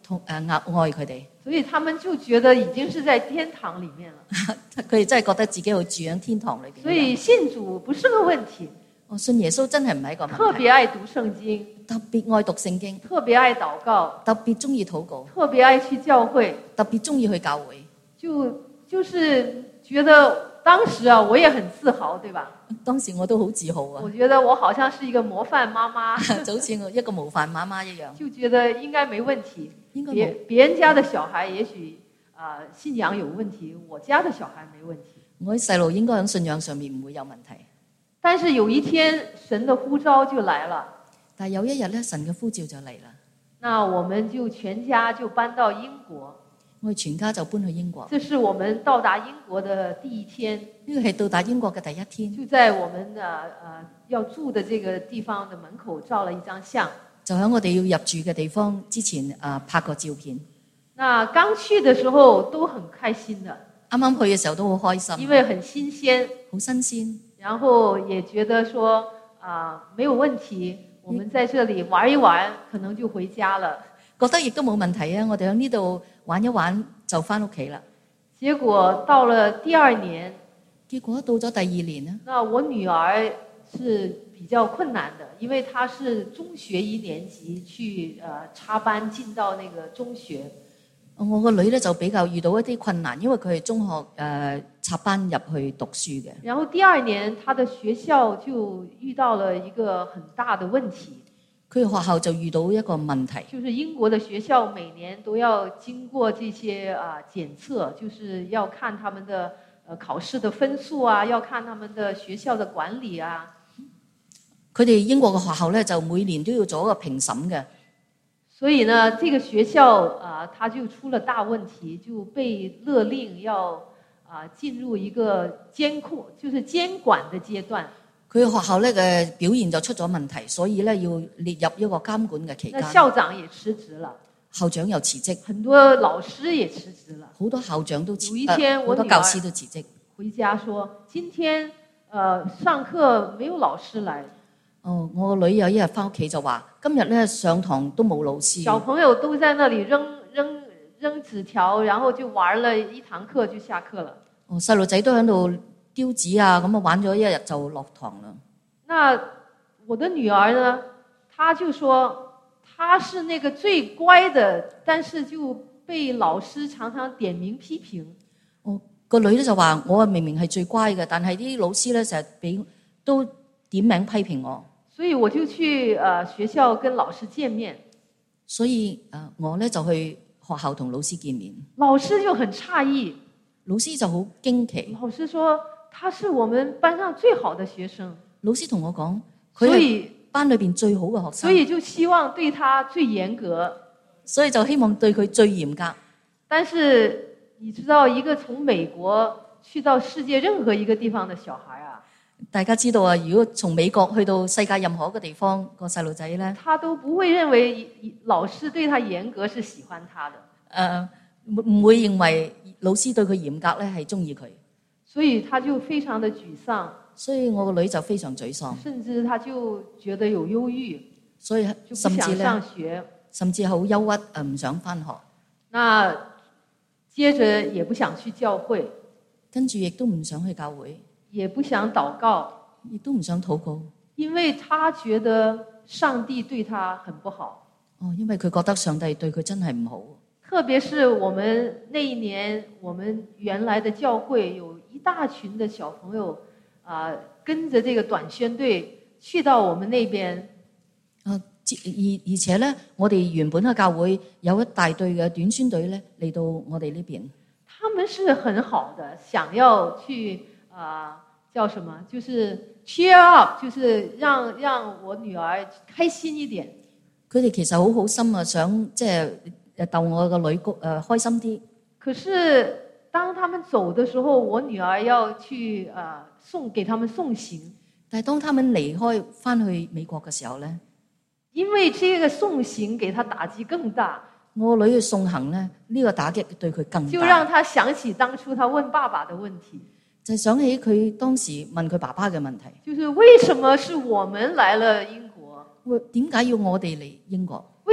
同誒愛佢哋。 所以他們就覺得已經是在天堂裡面了。 佢哋真係覺得自己好住喺天堂裏邊。 所以信主不是個問題。 我信耶穌真係唔係一個問題。 特別愛讀聖經， 特別愛讀聖經， 特別愛禱告， 特別中意禱告， 特別愛去教會， 特別中意去教會。 就就是覺得當時啊，我也很自豪，對吧？ 當時我都好自豪啊。 我覺得我好像是一個模範媽媽， 就好似我一個模範媽媽一樣。 就覺得應該沒問題。 應該別別人家的小孩也許啊、呃、信仰有問題，我家的小孩沒問題。 我啲細路應該喺信仰上面唔會有問題。 但是有一天神的呼召就來了。 但係有一日咧，神嘅呼召就嚟啦。 那我們就全家就搬到英國。 我哋全家就搬去英國。 這是我們到達英國的第一天。 呢個係到達英國嘅第一天。 就在我們的呃要住的這個地方的門口照了一張相。 就喺我哋要入住嘅地方之前啊、呃、拍個照片。 那剛去的時候都很開心的。 啱啱去嘅時候都好開心。 因為很新鮮。 好新鮮。 然後也覺得說啊、呃、沒有問題，我們在這裡玩一玩，可能就回家了。 覺得亦都冇問題啊！我哋喺呢度玩一玩就翻屋企啦。 結果到了第二年， 結果到咗第二年呢， 那我女兒是比較困難的，因為她是中學一年級去呃插班進到那個中學。 我個女咧就比較遇到一啲困難，因為佢係中學誒、呃、插班入去讀書嘅。 然後第二年，她的學校就遇到了一個很大的問題。 佢學校就遇到一個問題， 就是英國的學校每年都要經過這些啊檢測，就是要看他們的呃考試的分數啊，要看他們的學校的管理啊。 佢哋英國嘅學校咧就每年都要做一個評審嘅。 所以呢，這個學校啊，它就出了大問題，就被勒令要啊進入一個監控，就是監管的階段。 佢學校咧嘅表現就出咗問題，所以咧要列入一個監管嘅期間。 那校長也辭職了， 校長又辭職， 很多老師也辭職了， 好多校長都辭職， 有一天我好多教師都辭職。 回家說：今天呃上課沒有老師來。 哦，我個女有一日翻屋企就話：今日咧上堂都冇老師。 小朋友都在那裡扔扔扔紙條，然後就玩了一堂課就下課了。 哦，細路仔都喺度丟紙啊，咁啊玩咗一日就落堂啦。 那我的女兒呢，她就說她是那個最乖的，但是就被老師常常點名批評。 哦，個女咧就話：我明明係最乖嘅，但係啲老師咧成日俾都點名批評我。 所以我就去呃學校跟老師見面。 所以誒，我咧就去學校同老師見面。 老師就很詫異， 老師就好驚奇。 老師說他是我們班上最好的學生。 老師同我講，佢係班裏邊最好嘅學生。 所以就希望對他最嚴格。 所以就希望對佢最嚴格。 但是你知道，一個從美國去到世界任何一個地方的小孩啊， 大家知道啊，如果從美國去到世界任何一個地方，個細路仔咧， 他都不會認為老師對他嚴格是喜歡他的。 誒唔唔會認為老師對佢嚴格咧係中意佢。 所以他就非常的沮喪。 所以我個女就非常沮喪。 甚至他就覺得有憂鬱。 所以甚至咧， 上學甚至好憂鬱，誒唔想返學。 那接着也不想去教會， 跟住亦都唔想去教會， 也不想禱告， 亦都唔想禱告， 因為他覺得上帝對他很不好。 哦，因為佢覺得上帝對佢真係唔好。 特別是我們那一年，我們原來的教會有一大群的小朋友，啊、呃，跟着這個短宣隊去到我們那邊。 啊，而而且咧，我哋原本嘅教會有一大隊嘅短宣隊咧嚟到我哋呢邊。 他們是很好的，想要去啊、呃，叫什麼？就是 cheer up，就是讓讓我女兒開心一點。 佢哋其實好好心啊，想即係誒逗我個女誒、呃、開心啲。 可是當他們走的時候，我女兒要去啊、呃、送給他們送行。 但係當他們離開翻去美國嘅時候咧， 因為這個送行給他打擊更大。 我女去送行咧，呢、這個打擊對佢更大。 就讓他想起當初他問爸爸的問題。 就係想起佢當時問佢爸爸嘅問題。 就是為什麼是我們來了英國？ 點解要我哋嚟英國？ 為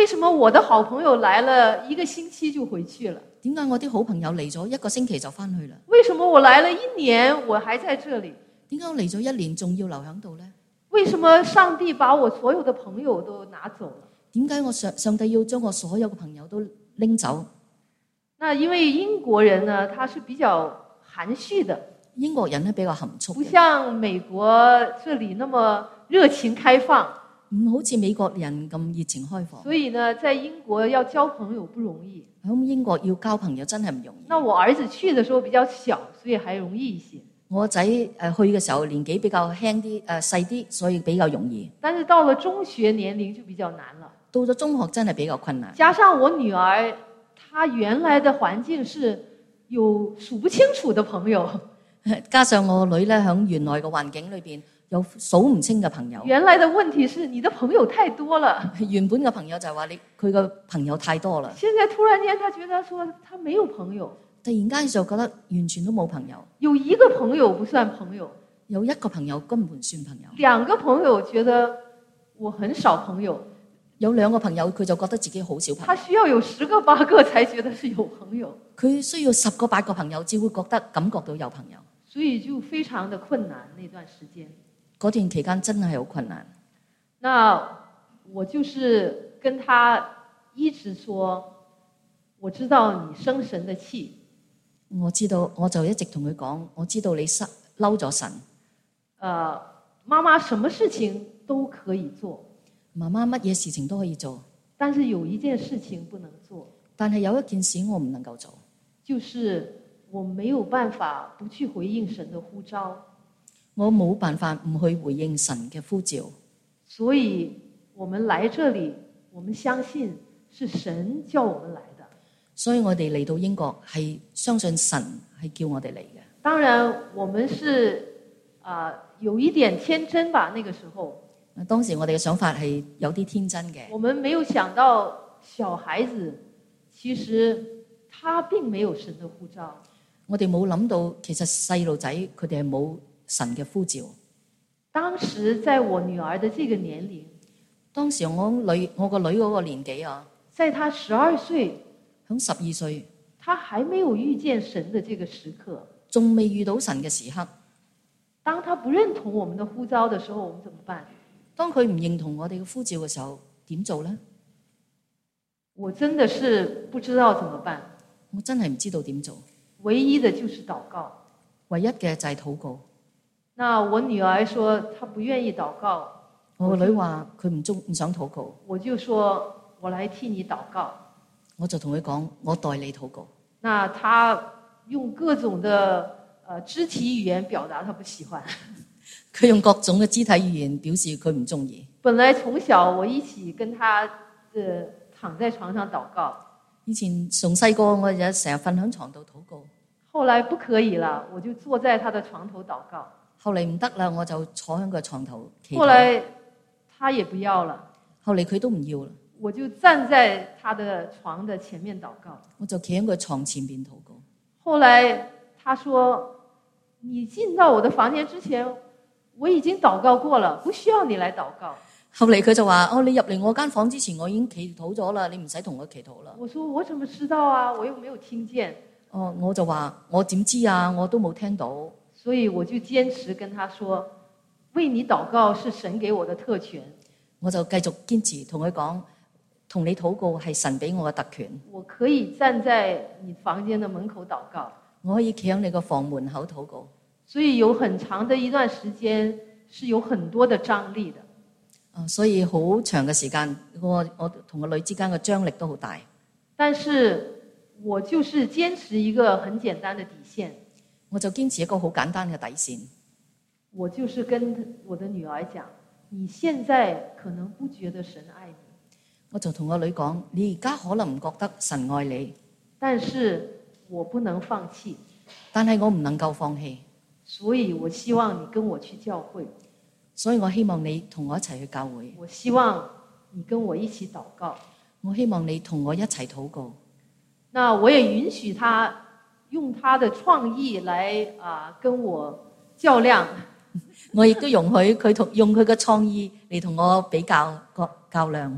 為什麼我的好朋友來了一個星期就回去了？ 點解我啲好朋友嚟咗一個星期就翻去啦？ 為什麼我來了一年我還在這裡？ 點解我嚟咗一年仲要留喺度呢？ 為什麼上帝把我所有的朋友都拿走了？ 點解我上上帝要將我所有嘅朋友都拎走？ 那因為英國人呢，他是比較含蓄的。 英國人咧比較含蓄， 不像美國這裡那麼熱情開放， 唔好似美國人咁熱情開放。 所以呢，在英國要交朋友不容易。 喺英國要交朋友真係唔容易。 那我兒子去的時候比較小，所以還容易一些。 我仔誒去嘅時候年紀比較輕啲，誒細啲，所以比較容易。 但是到了中學年齡就比較難了。 到咗中學真係比較困難。 加上我女兒，她原來的環境是有數不清楚的朋友。 加上我女咧喺原來嘅環境裏邊有數唔清嘅朋友。 原來的問題是你的朋友太多了。 原本嘅朋友就係話你佢嘅朋友太多啦。 現在突然間，他覺得說他沒有朋友。 突然間就覺得完全都冇朋友。 有一個朋友不算朋友， 有一個朋友根本算朋友。 兩個朋友覺得我很少朋友。 有兩個朋友佢就覺得自己好少朋友。 他需要有十個八個才覺得是有朋友。 佢需要十個八個朋友至會覺得感覺到有朋友。 所以就非常的困難，那段時間。 嗰段期間真係好困難。 那我就是跟他一直說，我知道你生神的氣。 我知道，我就一直同佢講，我知道你失嬲咗神。 呃，媽媽什麼事情都可以做。 媽媽乜嘢事情都可以做， 但是有一件事情不能做。 但係有一件事我唔能夠做， 就是我沒有辦法不去回應神的呼召。 我冇辦法唔去回應神嘅呼召。 所以我們來這裡，我們相信是神叫我們來的。 所以我哋嚟到英國係相信神係叫我哋嚟嘅。 當然，我們是啊、呃、有一點天真吧，那個時候。 當時我哋嘅想法係有啲天真嘅。 我們沒有想到小孩子其實他並沒有神的呼召。 我哋冇諗到，其實細路仔佢哋係冇神嘅呼召。 當時在我女兒的這個年齡， 當時我女我個女嗰個年紀啊， 在她十二歲， 響十二歲， 她還沒有遇見神的這個時刻， 仲未遇到神嘅時刻。 當她不認同我們的呼召的時候，我們怎麼辦？ 當佢唔認同我哋嘅呼召嘅時候，點做呢？ 我真的是不知道怎麼辦。 我真係唔知道點做。 唯一的就是禱告。 唯一嘅就係禱告。 那我女兒說她不願意禱告。 我個女話佢唔中唔想禱告。 我就說我來替你禱告。 我就同佢講，我代你禱告。 那她用各種的呃肢體語言表達她不喜歡。 佢用各種嘅肢體語言表示佢唔中意。 本來從小我一起跟她呃躺在床上禱告。 以前從細個我就成日瞓喺床度禱告。 後來不可以了，我就坐在她的床頭禱告。 後嚟唔得啦，我就坐喺個床頭祈禱。 後來她也不要了。 後嚟佢都唔要啦。 我就站在她的床的前面禱告。 我就企喺佢床前邊禱告。 後來她說：你進到我的房間之前，我已經禱告過了，不需要你來禱告。 後嚟佢就話：哦，你入嚟我間房之前，我已經祈禱咗啦，你唔使同我祈禱啦。 我說：我怎麼知道啊？我又沒有聽見。 哦，我就話：我點知啊？我都冇聽到。 所以我就堅持跟他說：為你禱告是神給我的特權。 我就繼續堅持同佢講，同你禱告係神俾我嘅特權。 我可以站在你房間的門口禱告。 我可以企喺你個房門口禱告。 所以有很長的一段時間是有很多的張力的。 啊，所以好長嘅時間，我我同個女之間嘅張力都好大。 但是我就是堅持一個很簡單的底線。 我就堅持一個好簡單嘅底線。 我就是跟我的女兒講：你現在可能不覺得神愛你。 我就同個女講：你而家可能唔覺得神愛你， 但是我不能放棄。 但係我唔能夠放棄。 所以我希望你跟我去教會。 所以我希望你同我一齊去教會。 我希望你跟我一起禱告。 我希望你同我一齊禱告。 那我也允許他用他的創意來啊、呃、跟我較量。 我亦都容許佢同用佢嘅創意嚟同我比較較較量。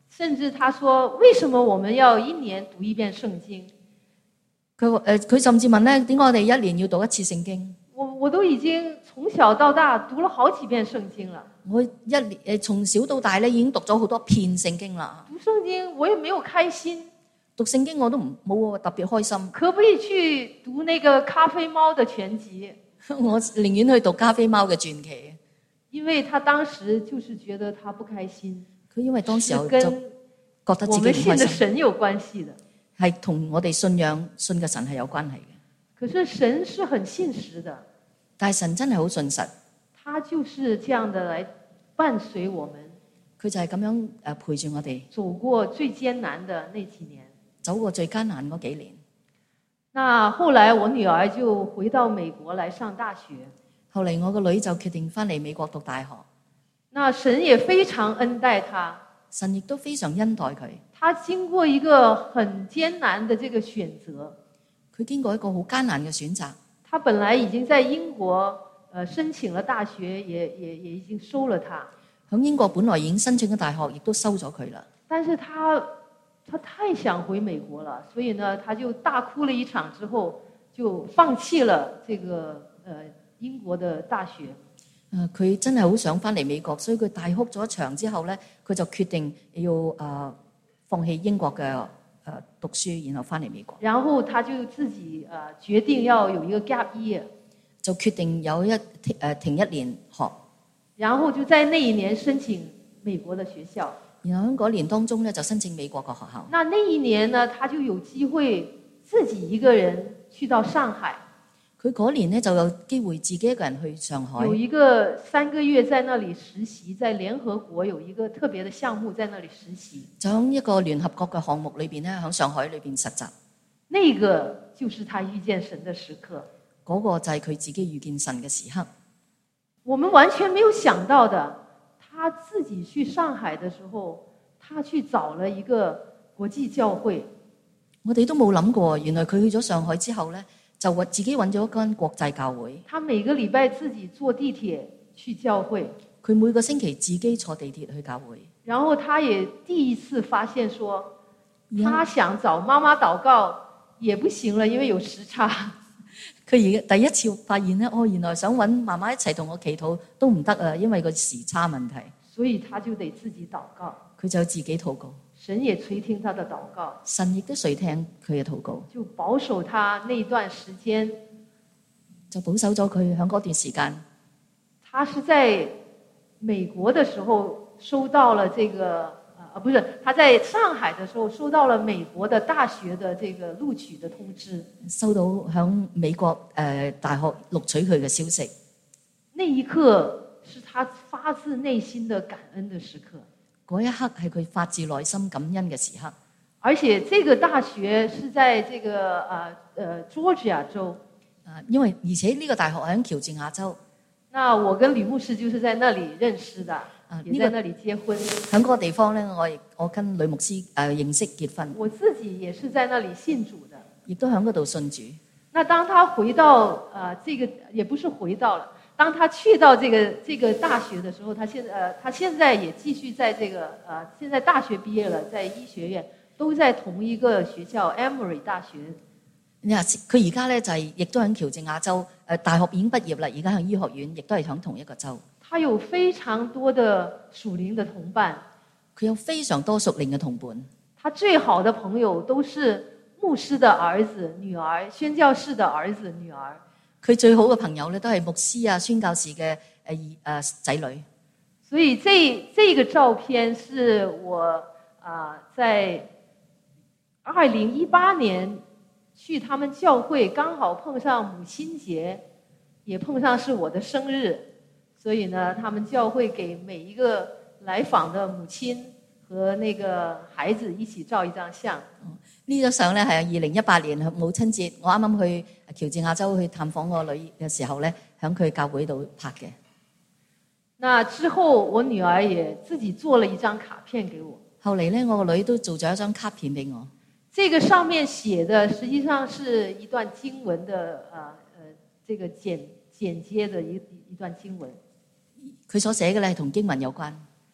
甚至他說：為什麼我們要一年讀一遍聖經？ 佢誒佢甚至問咧，點解我哋一年要讀一次聖經？ 我我都已經從小到大讀了好幾遍聖經了。 我一年誒從小到大咧已經讀咗好多遍聖經啦。 讀聖經我也沒有開心， 讀聖經我都唔冇特別開心。 可不可以去讀那個咖啡貓的全集？ 我寧願去讀咖啡貓嘅傳奇， 因為他當時就是覺得他不開心。 佢因為當時候就覺得自己唔開心。 我們信的神有關係的， 係同我哋信仰信嘅神係有關係嘅。 可是神是很信實的， 但係神真係好信實， 他就是這樣的來伴隨我們。 佢就係咁樣誒陪住我哋走過最艱難的那幾年， 走過最艱難嗰幾年。 那後來我女兒就回到美國來上大學。 後嚟我個女就決定翻嚟美國讀大學。 那神也非常恩待她， 神亦都非常恩待佢。 她經過一個很艱難的這個選擇， 佢經過一個好艱難嘅選擇。 她本來已經在英國，呃，申請了大學，也也也已經收了她。 喺英國本來已經申請咗大學，亦都收咗佢啦。 但是她她太想回美國了，所以呢，她就大哭了一場之後，就放棄了這個呃英國的大學。 誒，佢真係好想翻嚟美國，所以佢大哭咗一場之後咧，佢就決定要誒、呃、放棄英國嘅誒、呃、讀書，然後翻嚟美國。 然後他就自己誒、呃、決定要有一個 gap year， 就決定有一誒停、呃、停一年學， 然後就在那一年申請美國的學校。 然後喺嗰年當中咧就申請美國嘅學校。 那那一年呢，他就有機會自己一個人去到上海。 佢嗰年咧就有機會自己一個人去上海， 有一個三個月在那裡實習，在聯合國有一個特別的項目在那裡實習。 就喺一個聯合國嘅項目裏邊咧，喺上海裏邊實習。 那個就是他遇見神的時刻。 嗰個就係佢自己遇見神嘅時刻。 我們完全沒有想到的，他自己去上海的時候，他去找了一個國際教會。 我哋都冇諗過，原來佢去咗上海之後咧，就自己揾咗一間國際教會。 他每個禮拜自己坐地鐵去教會。 佢每個星期自己坐地鐵去教會。 然後他也第一次發現說，他想找媽媽禱告也不行了，因為有時差。 佢而家第一次發現咧，哦，原來想揾媽媽一齊同我祈禱都唔得啊，因為個時差問題。 所以他就得自己禱告。 佢就自己禱告。 神也垂聽他的禱告， 神亦都垂聽佢嘅禱告， 就保守他那段時間， 就保守咗佢喺嗰段時間。 他是在美國的時候收到了這個，啊，不是，他在上海的時候收到了美國的大學的這個錄取的通知， 收到喺美國誒、呃、大學錄取佢嘅消息。 那一刻是他發自內心的感恩的時刻。 嗰一刻係佢發自內心感恩嘅時刻， 而且這個大學是在這個啊呃 Georgia 州， 啊，因為而且呢個大學喺喬治亞州。 那我跟呂牧師就是在那裡認識的，啊，也在那裡結婚。 喺嗰個地方咧，我亦我跟呂牧師誒、呃、認識結婚。 我自己也是在那裡信主的， 亦都喺嗰度信主。 那當他回到啊、呃，這個也不是回到了。當他去到這個這個大學的時候，他現在呃，他現在也繼續在這個呃，現在大學畢業了，在醫學院，都在同一個學校 Emory 大學。 你話佢而家咧就係、是、亦都喺喬治亞州誒、呃、大學已經畢業啦，而家喺醫學院，亦都係喺同一個州。 他有非常多的屬靈的同伴， 佢有非常多屬靈嘅同伴。 他最好的朋友都是牧師的兒子、女兒，宣教士的兒子、女兒。 佢最好嘅朋友咧，都係牧師啊、宣教士嘅誒誒仔女。 所以這這個照片是我啊、呃，在二零一八年去他們教會，剛好碰上母親節，也碰上是我的生日，所以呢，他們教會給每一個來訪的母親和那個孩子一起照一張相。 呢張相咧係二零一八年母親節，我啱啱去喬治亞州去探訪我女嘅時候咧，喺佢教會度拍嘅。 那之後，我女兒也自己做了一張卡片給我。 後嚟咧，我個女都做咗一張卡片俾我。 這個上面寫的實際上是一段經文的，呃呃，這個簡簡潔的一一段經文。 佢所寫嘅咧係同經文有關。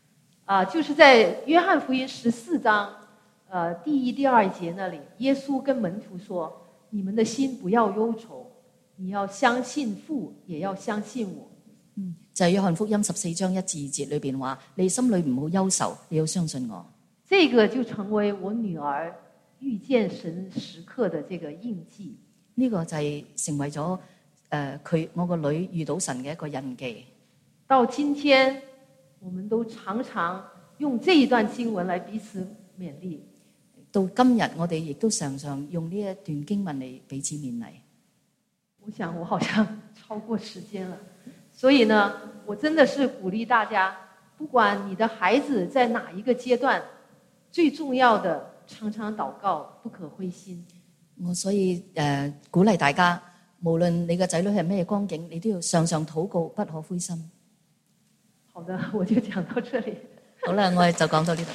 啊，就是在约翰福音十四章，呃，第一、第二節那裡，耶穌跟門徒說：你們的心不要憂愁，你要相信父，也要相信我。 嗯，就係約翰福音十四章一至二節裏邊話：你心裏唔好憂愁，你要相信我。 這個就成為我女兒遇見神時刻的這個印記。 呢個就係成為咗誒佢我個女遇到神嘅一個印記。 到今天，我們都常常用這一段經文來彼此勉勵。 到今日，我哋亦都常常用呢一段經文嚟彼此勉勵。 我想我好像超過時間了，所以呢，我真的是鼓勵大家，不管你的孩子在哪一個階段，最重要的常常禱告，不可灰心。 我所以誒、呃、鼓勵大家，無論你嘅仔女係咩光景，你都要常常禱告，不可灰心。 好的，我就講到這裡。 好啦，我哋就講到呢度。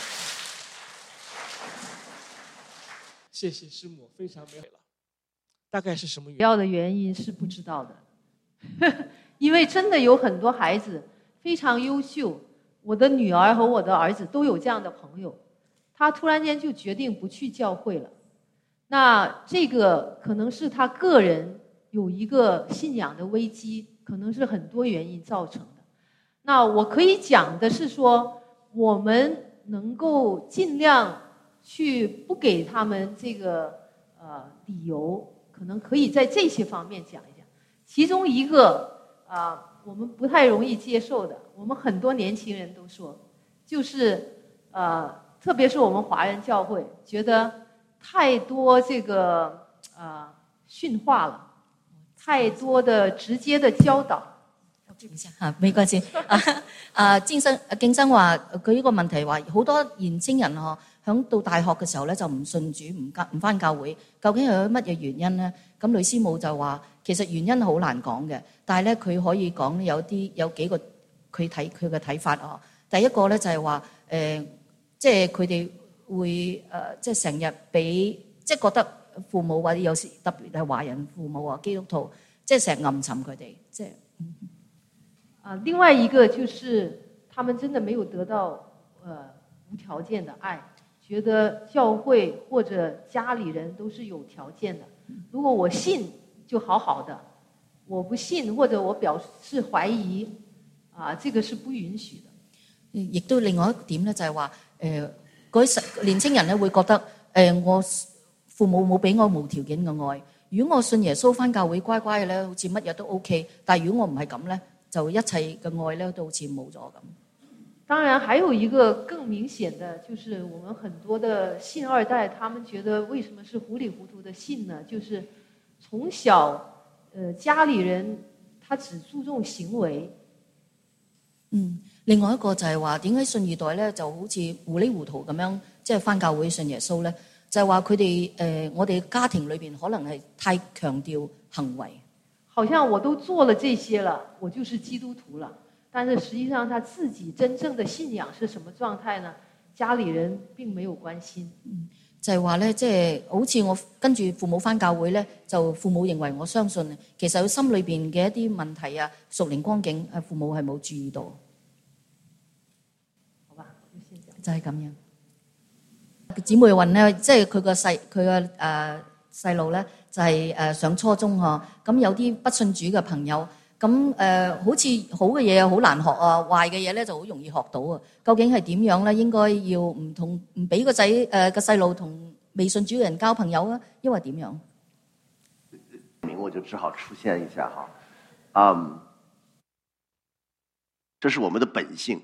謝謝師母，非常美了。大概是什麼原因？ 主要的原因是不知道的，因為真的有很多孩子非常優秀，我的女兒和我的兒子都有這樣的朋友，他突然間就決定不去教會了。那這個可能是他個人有一個信仰的危機，可能是很多原因造成的。那我可以講的是說，我們能夠盡量去不給他們這個呃理由，可能可以在這些方面講一講。其中一個啊、呃，我們不太容易接受的，我們很多年輕人都說，就是呃，特別是我們華人教會，覺得太多這個呃訓話了，太多的直接的教導。 嚇，沒關係。啊啊，競爭競爭話佢呢個問題話，好多年青人嗬，響到大學嘅時候咧就唔信主，唔教唔返教會，究竟係乜嘢原因咧？咁呂師母就話，其實原因好難講嘅，但係咧佢可以講有啲有幾個佢睇佢嘅睇法哦。第一個咧就係話誒，即係佢哋會誒，即係成日俾即係覺得父母或者有時特別係華人父母啊、基督徒，即係成日暗沉佢哋，即係。 啊，另外一個就是他們真的沒有得到呃無條件的愛，覺得教會或者家裏人都是有條件的。如果我信就好好的，我不信或者我表示懷疑，啊，這個是不允許的。 亦都另外一點咧，就係話誒嗰啲年青人咧會覺得誒、呃、我父母冇俾我無條件嘅愛，如果我信耶穌返教會乖乖嘅咧，好似乜嘢都 OK，但係如果我唔係咁咧，就一切嘅愛咧都好似冇咗咁。 當然，還有一個更明顯的，就是我們很多的信二代，他們覺得為什麼是糊里糊塗的信呢？就是從小，呃，家裏人他只注重行為。 嗯，另外一個就係話，點解信二代咧就好似糊里糊塗咁樣，即係返教會信耶穌咧？就係話佢哋誒，我哋家庭裏邊可能係太強調行為。 好像我都做了這些了，我就是基督徒了。但是實際上他自己真正的信仰是什麼狀態呢？家裏人並沒有關心。 嗯，就係話咧，即係好似我跟住父母返教會咧，就父母認為我相信，其實佢心裏邊嘅一啲問題啊、屬靈光景，誒父母係冇注意到。 好吧， 就係咁樣。姊妹雲咧，即係佢個細佢個誒細路咧。就係誒上初中嗬，咁有啲不信主嘅朋友，咁誒、呃、好似好嘅嘢好難學啊，壞嘅嘢咧就好容易學到啊。究竟係點樣咧？應該要唔同唔俾個仔誒個細路同未信主嘅人交朋友啊？因為點樣？ 我就只好出現一下哈，嗯，這是我們的本性，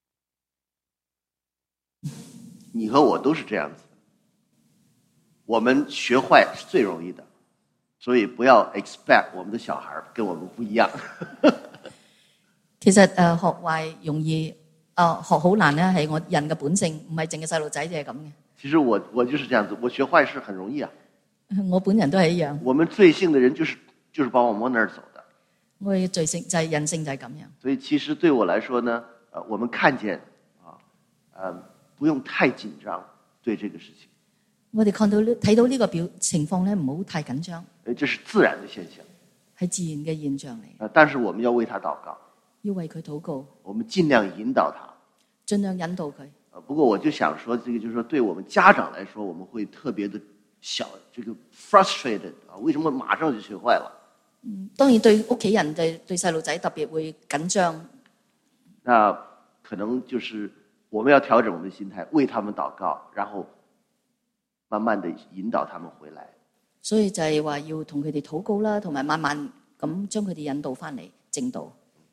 你和我都是這樣子，我們學壞是最容易的。所以不要 expect 我們的小孩跟我們不一樣。 其實誒、呃、學壞容易，誒、呃、學好難咧，係我人嘅本性，唔係淨係細路仔就係咁嘅。 其實我我就是這樣子，我學壞事很容易啊。 我本人都係一樣。我們罪性的人就是就是把我往那兒走的。 我嘅罪性就係人性就係咁樣。 所以其實對我來說呢，呃，我們看見啊，呃，不用太緊張對這個事情。 我哋看到睇到呢個表情況咧，唔好太緊張。 誒，這是自然的現象， 係自然嘅現象嚟。 啊，但是我們要為他禱告， 要為佢禱告。 我們盡量引導他， 盡量引導佢。 不過我就想說，這個就是說，對我們家長來說，我們會特別的小，這個 frustrated 啊，為什麼馬上就學壞了？ 嗯，當然對屋企人對對細路仔特別會緊張。 那可能就是我們要調整我們的心態，為他們禱告，然後慢慢的引導他們回來。 所以就係話要同佢哋禱告啦，同埋慢慢咁將佢哋引導翻嚟正道。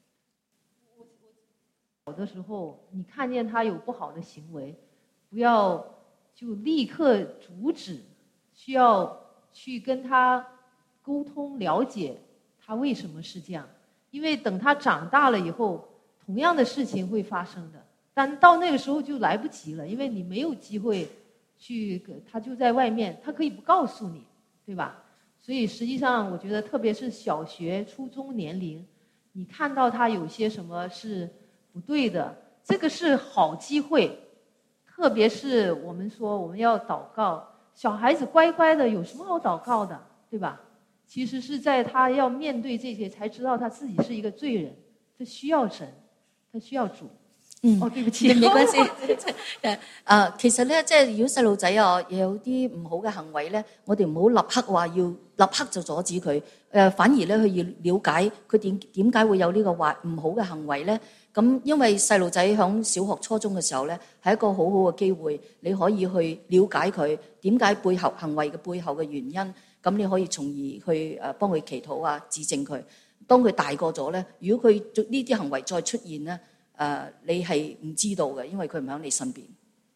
有的時候你看見他有不好的行為，不要就立刻阻止，需要去跟他溝通了解他為什麼是這樣。因為等他長大了以後，同樣的事情會發生的，但到那個時候就來不及了，因為你沒有機會去，他就在外面，他可以不告訴你，對吧？所以實際上我覺得特別是小學初中年齡，你看到他有些什麼是不對的，這個是好機會。特別是我們說我們要禱告，小孩子乖乖的有什麼好禱告的，對吧？其實是在他要面對這些才知道他自己是一個罪人，他需要神，他需要主。 嗯， 哦，對不起， 沒關係。誒，啊，其實咧，即係如果細路仔啊有啲唔好嘅行為咧，我哋唔好立刻話要立刻就阻止佢。誒，反而咧，佢要了解佢點點解會有呢個壞唔好嘅行為咧。咁因為細路仔響小學、初中嘅時候咧，係一個好好嘅機會，你可以去了解佢點解背後行為嘅背後嘅原因。咁你可以從而去誒幫佢祈禱啊，指正佢。當佢大個咗咧，如果佢呢啲行為再出現咧，誒、uh, 你係唔知道嘅，因為佢唔喺你身邊。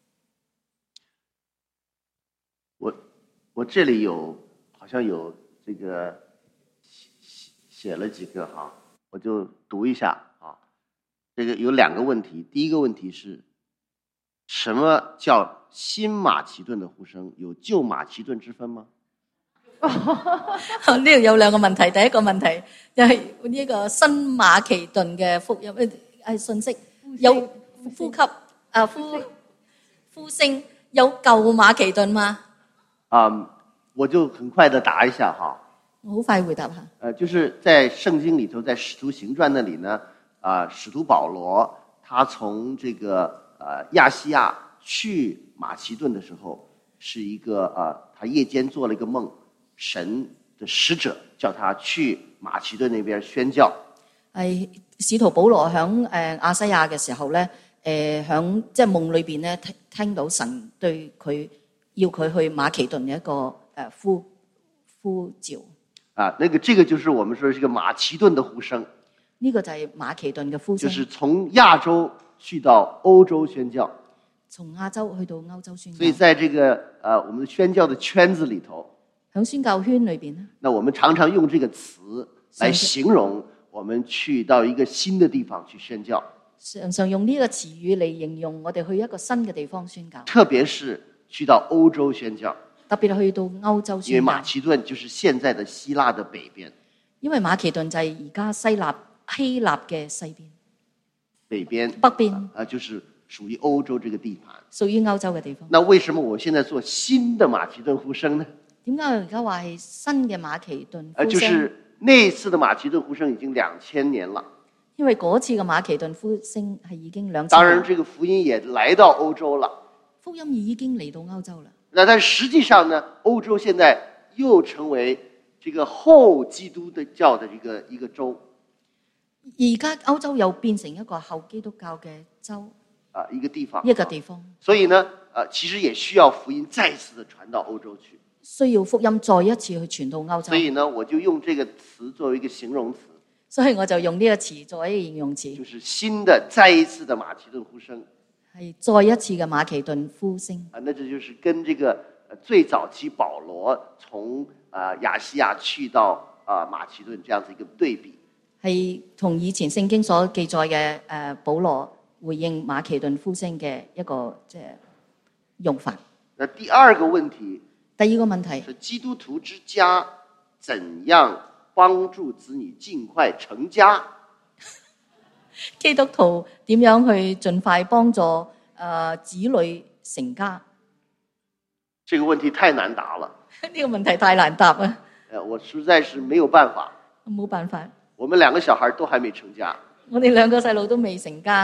我我這裡有好像有這個寫寫了幾個哈，我就讀一下啊。這個有兩個問題，第一個問題是什麼叫新馬其頓的呼聲？有舊馬其頓之分嗎？ 呢度有兩個問題，第一個問題就係呢個新馬其頓嘅福音。係信息有呼吸啊呼呼聲，有舊馬其頓嗎？ 啊、嗯，我就很快的答一下哈。 我好快回答下。 呃，就是在聖經裏頭，在使徒行傳那裡呢，啊、呃，使徒保羅他從這個呃亞細亞去馬其頓的時候，是一個啊、呃，他夜間做了一個夢，神的使者叫他去馬其頓那邊宣教。係使徒保羅響誒亞西亞嘅時候咧，誒響即係夢裏邊咧聽聽到神對佢要佢去馬其頓嘅一個誒呼呼召。 啊，那個這個就是我們說是一個馬其頓的呼聲。 呢個就係馬其頓嘅呼聲。 就是從亞洲去到歐洲宣教。 從亞洲去到歐洲宣教。 所以在這個呃我們的宣教的圈子裏頭， 響宣教圈裏邊咧， 那我們常常用這個詞來形容。我們去到一個新的地方去宣教， 常常用呢個詞語嚟形容我哋去一個新嘅地方宣教。 特別是去到歐洲宣教， 特別去到歐洲宣教。 因為馬其頓就是現在的希臘的北邊， 因為馬其頓就係而家希臘希臘嘅西邊， 北邊北邊啊，就是屬於歐洲這個地盤， 屬於歐洲嘅地方。 那為什麼我現在做新的馬其頓呼聲呢？ 點解我而家話係新嘅馬其頓呼聲？ 啊，就是。那一次的馬其頓呼聲已經兩千年了， 因為嗰次嘅馬其頓呼聲係已經兩千年。 當然，這個福音也來到歐洲了。 福音已經嚟到歐洲了。 那但實際上呢，歐洲現在又成為這個後基督的教的一個一個州。 而家歐洲又變成一個後基督教嘅州啊，一個地方， 一個地方。 所以呢，呃，其實也需要福音再次的傳到歐洲去。 需要福音再一次去傳到歐洲， 所以呢，我就用這個詞作為一個形容詞。 所以我就用呢個詞作為一個形容詞， 就是新的再一次的馬其頓呼聲， 係再一次嘅馬其頓呼聲。 啊，那這就是跟這個最早期保羅從啊亞細亞去到啊馬其頓這樣子一個對比， 係同以前聖經所記載嘅誒保羅回應馬其頓呼聲嘅一個即係用法。 那第二個問題。 第二個問題是基督徒之家怎樣幫助子女盡快成家？ 基督徒點樣去盡快幫助誒、呃、子女成家？ 這個問題太難答了。 呢個問題太難答啊！ 誒，我實在是沒有辦法。 冇辦法。 我們兩個小孩都還沒成家。 我哋兩個細路都未成家。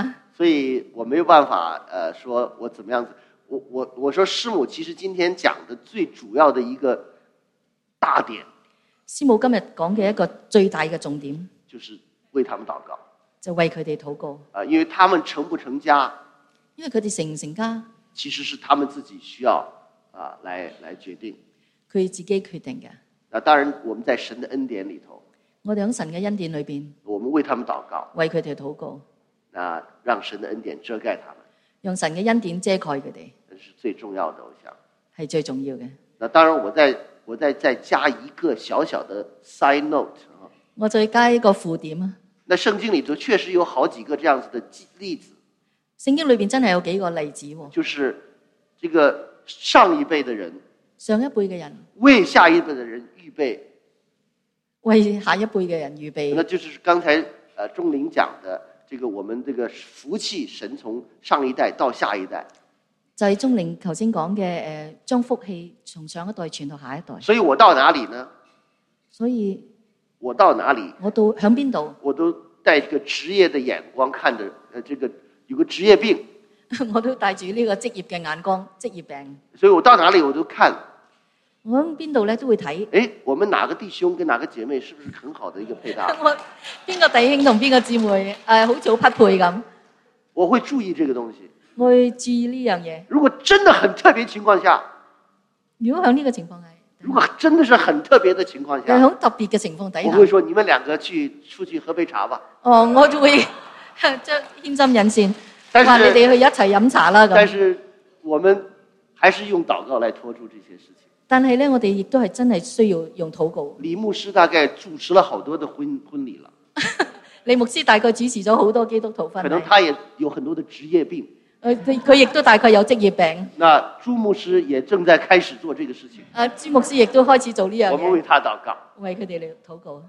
所以我沒有辦法呃說我怎麼樣子。我我我說師母其實今天講的最主要的一個大點， 師母今日講嘅一個最大嘅重點， 就是為他們禱告， 就為佢哋禱告。 啊，因為他們成不成家， 因為佢哋成唔成家， 其實是他們自己需要啊來來決定， 佢自己決定嘅。 啊，當然我們在神的恩典裏頭， 我哋喺神嘅恩典裏邊， 我們為他們禱告， 為佢哋禱告， 啊，讓神的恩典遮蓋他們， 讓神嘅恩典遮蓋佢哋， 這是最重要的，我想係最重要嘅。 那當然我再我再再加一個小小的 side note 啊， 我再加一個附點啊。 那聖經裏頭確實有好幾個這樣子的例子， 聖經裏邊真係有幾個例子喎， 就是這個上一輩的人， 上一輩嘅人為下一輩的人預備， 為下一輩嘅人預備， 那就是剛才呃鍾玲講的，這個我們這個福氣神從上一代到下一代， 就係鍾玲頭先講嘅誒，將福氣從上一代傳到下一代。 所以我到哪裡呢？ 所以我到哪裡， 我到響邊度， 我都帶這個職業的眼光看着，呃，這個有個職業病， 我都帶住呢個職業嘅眼光，職業病。 所以我到哪裡我都看。 我喺邊度咧都會睇。 誒，我們哪個弟兄跟哪個姐妹是不是很好的一個配搭？ 我邊個弟兄同邊個姊妹誒，好似好匹配咁。 我會注意這個東西。 我會注意呢樣嘢。 如果真的很特別情況下， 如果喺呢個情況下， 如果真的是很特別的情況下， 喺特別嘅情況底下， 我會說你們兩個去出去喝杯茶吧。 哦，我就會將牽心引線， 但是話你哋去一齊飲茶啦咁。 但是我們還是用禱告來拖住這些事情。 但係咧，我哋亦都係真係需要用禱告。 李牧師大概主持了好多的婚婚禮了。 李牧師大概主持咗好多基督徒婚禮。 可能他也有很多的職業病。 誒，佢佢亦都大概有職業病。 那朱牧師也正在開始做這個事情。 啊，朱牧師亦都開始做呢樣嘢。 我們為他禱告， 為佢哋嚟禱告。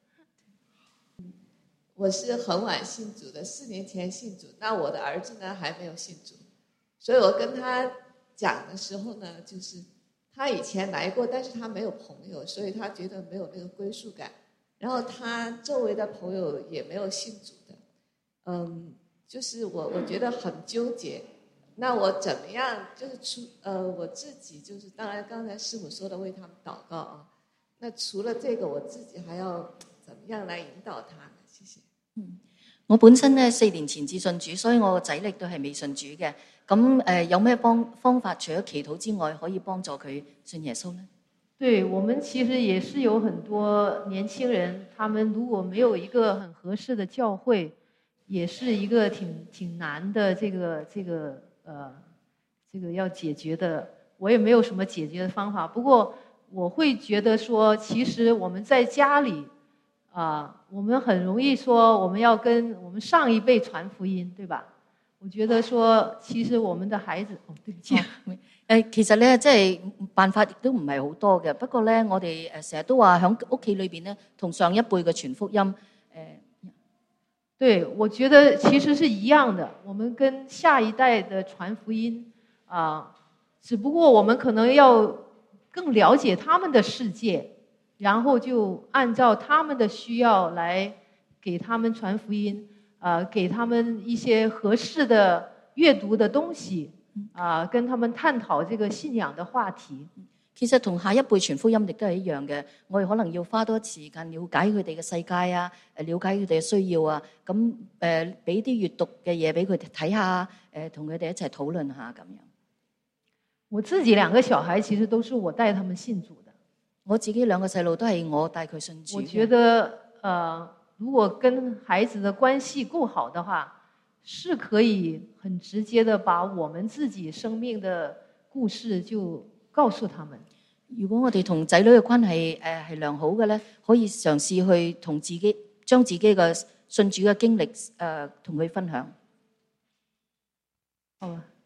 我是很晚信主的，四年前信主。那我的兒子呢，還沒有信主，所以我跟他講的時候呢，就是他以前來過，但是他沒有朋友，所以他覺得沒有那個歸屬感。然後他周圍的朋友也沒有信主的，嗯，就是我我覺得很糾結。那我怎麼樣？就是除呃我自己，就是當然剛才師母說的為他們禱告啊。那除了這個，我自己還要怎麼樣來引導他呢？謝謝。 嗯，我本身咧四年前至信主，所以我個仔咧都係未信主嘅。咁誒、呃，有咩幫方法？除咗祈禱之外，可以幫助佢信耶穌呢？ 對，我們其實也是有很多年輕人，他們如果沒有一個很合適的教會，也是一個挺挺難的這個這個呃這個要解決的。我也沒有什麼解決的方法，不過我會覺得說，其實我們在家裡啊、呃，我們很容易說我們要跟我們上一輩傳福音，對吧？我覺得說，其實我們的孩子，哦，對不起。 誒，其實咧，即係辦法亦都唔係好多嘅。不過咧，我哋誒成日都話喺屋企裏邊咧，同上一輩嘅傳福音。誒， 對，我覺得其實是一樣的。我們跟下一代的傳福音啊、呃，只不過我們可能要更了解他們的世界，然後就按照他們的需要來給他們傳福音，啊、呃，給他們一些合適的閱讀的東西。啊，跟他們探討這個信仰的話題， 其實同下一輩傳福音亦都係一樣嘅。我哋可能要花多時間了解佢哋嘅世界啊，誒，了解佢哋嘅需要啊。咁誒，俾啲閱讀嘅嘢俾佢哋睇下，誒，同佢哋一齊討論下咁樣。 我自己兩個小孩其實都是我帶他們信主的。 我自己兩個細路都係我帶佢信主。 我覺得，呃，如果跟孩子的關係夠好的話，是可以很直接的把我們自己生命的故事就告訴他們。 如果我哋同仔女嘅關係誒係良好嘅咧，可以嘗試去同自己將自己嘅信主嘅經歷誒同佢分享。 好啊。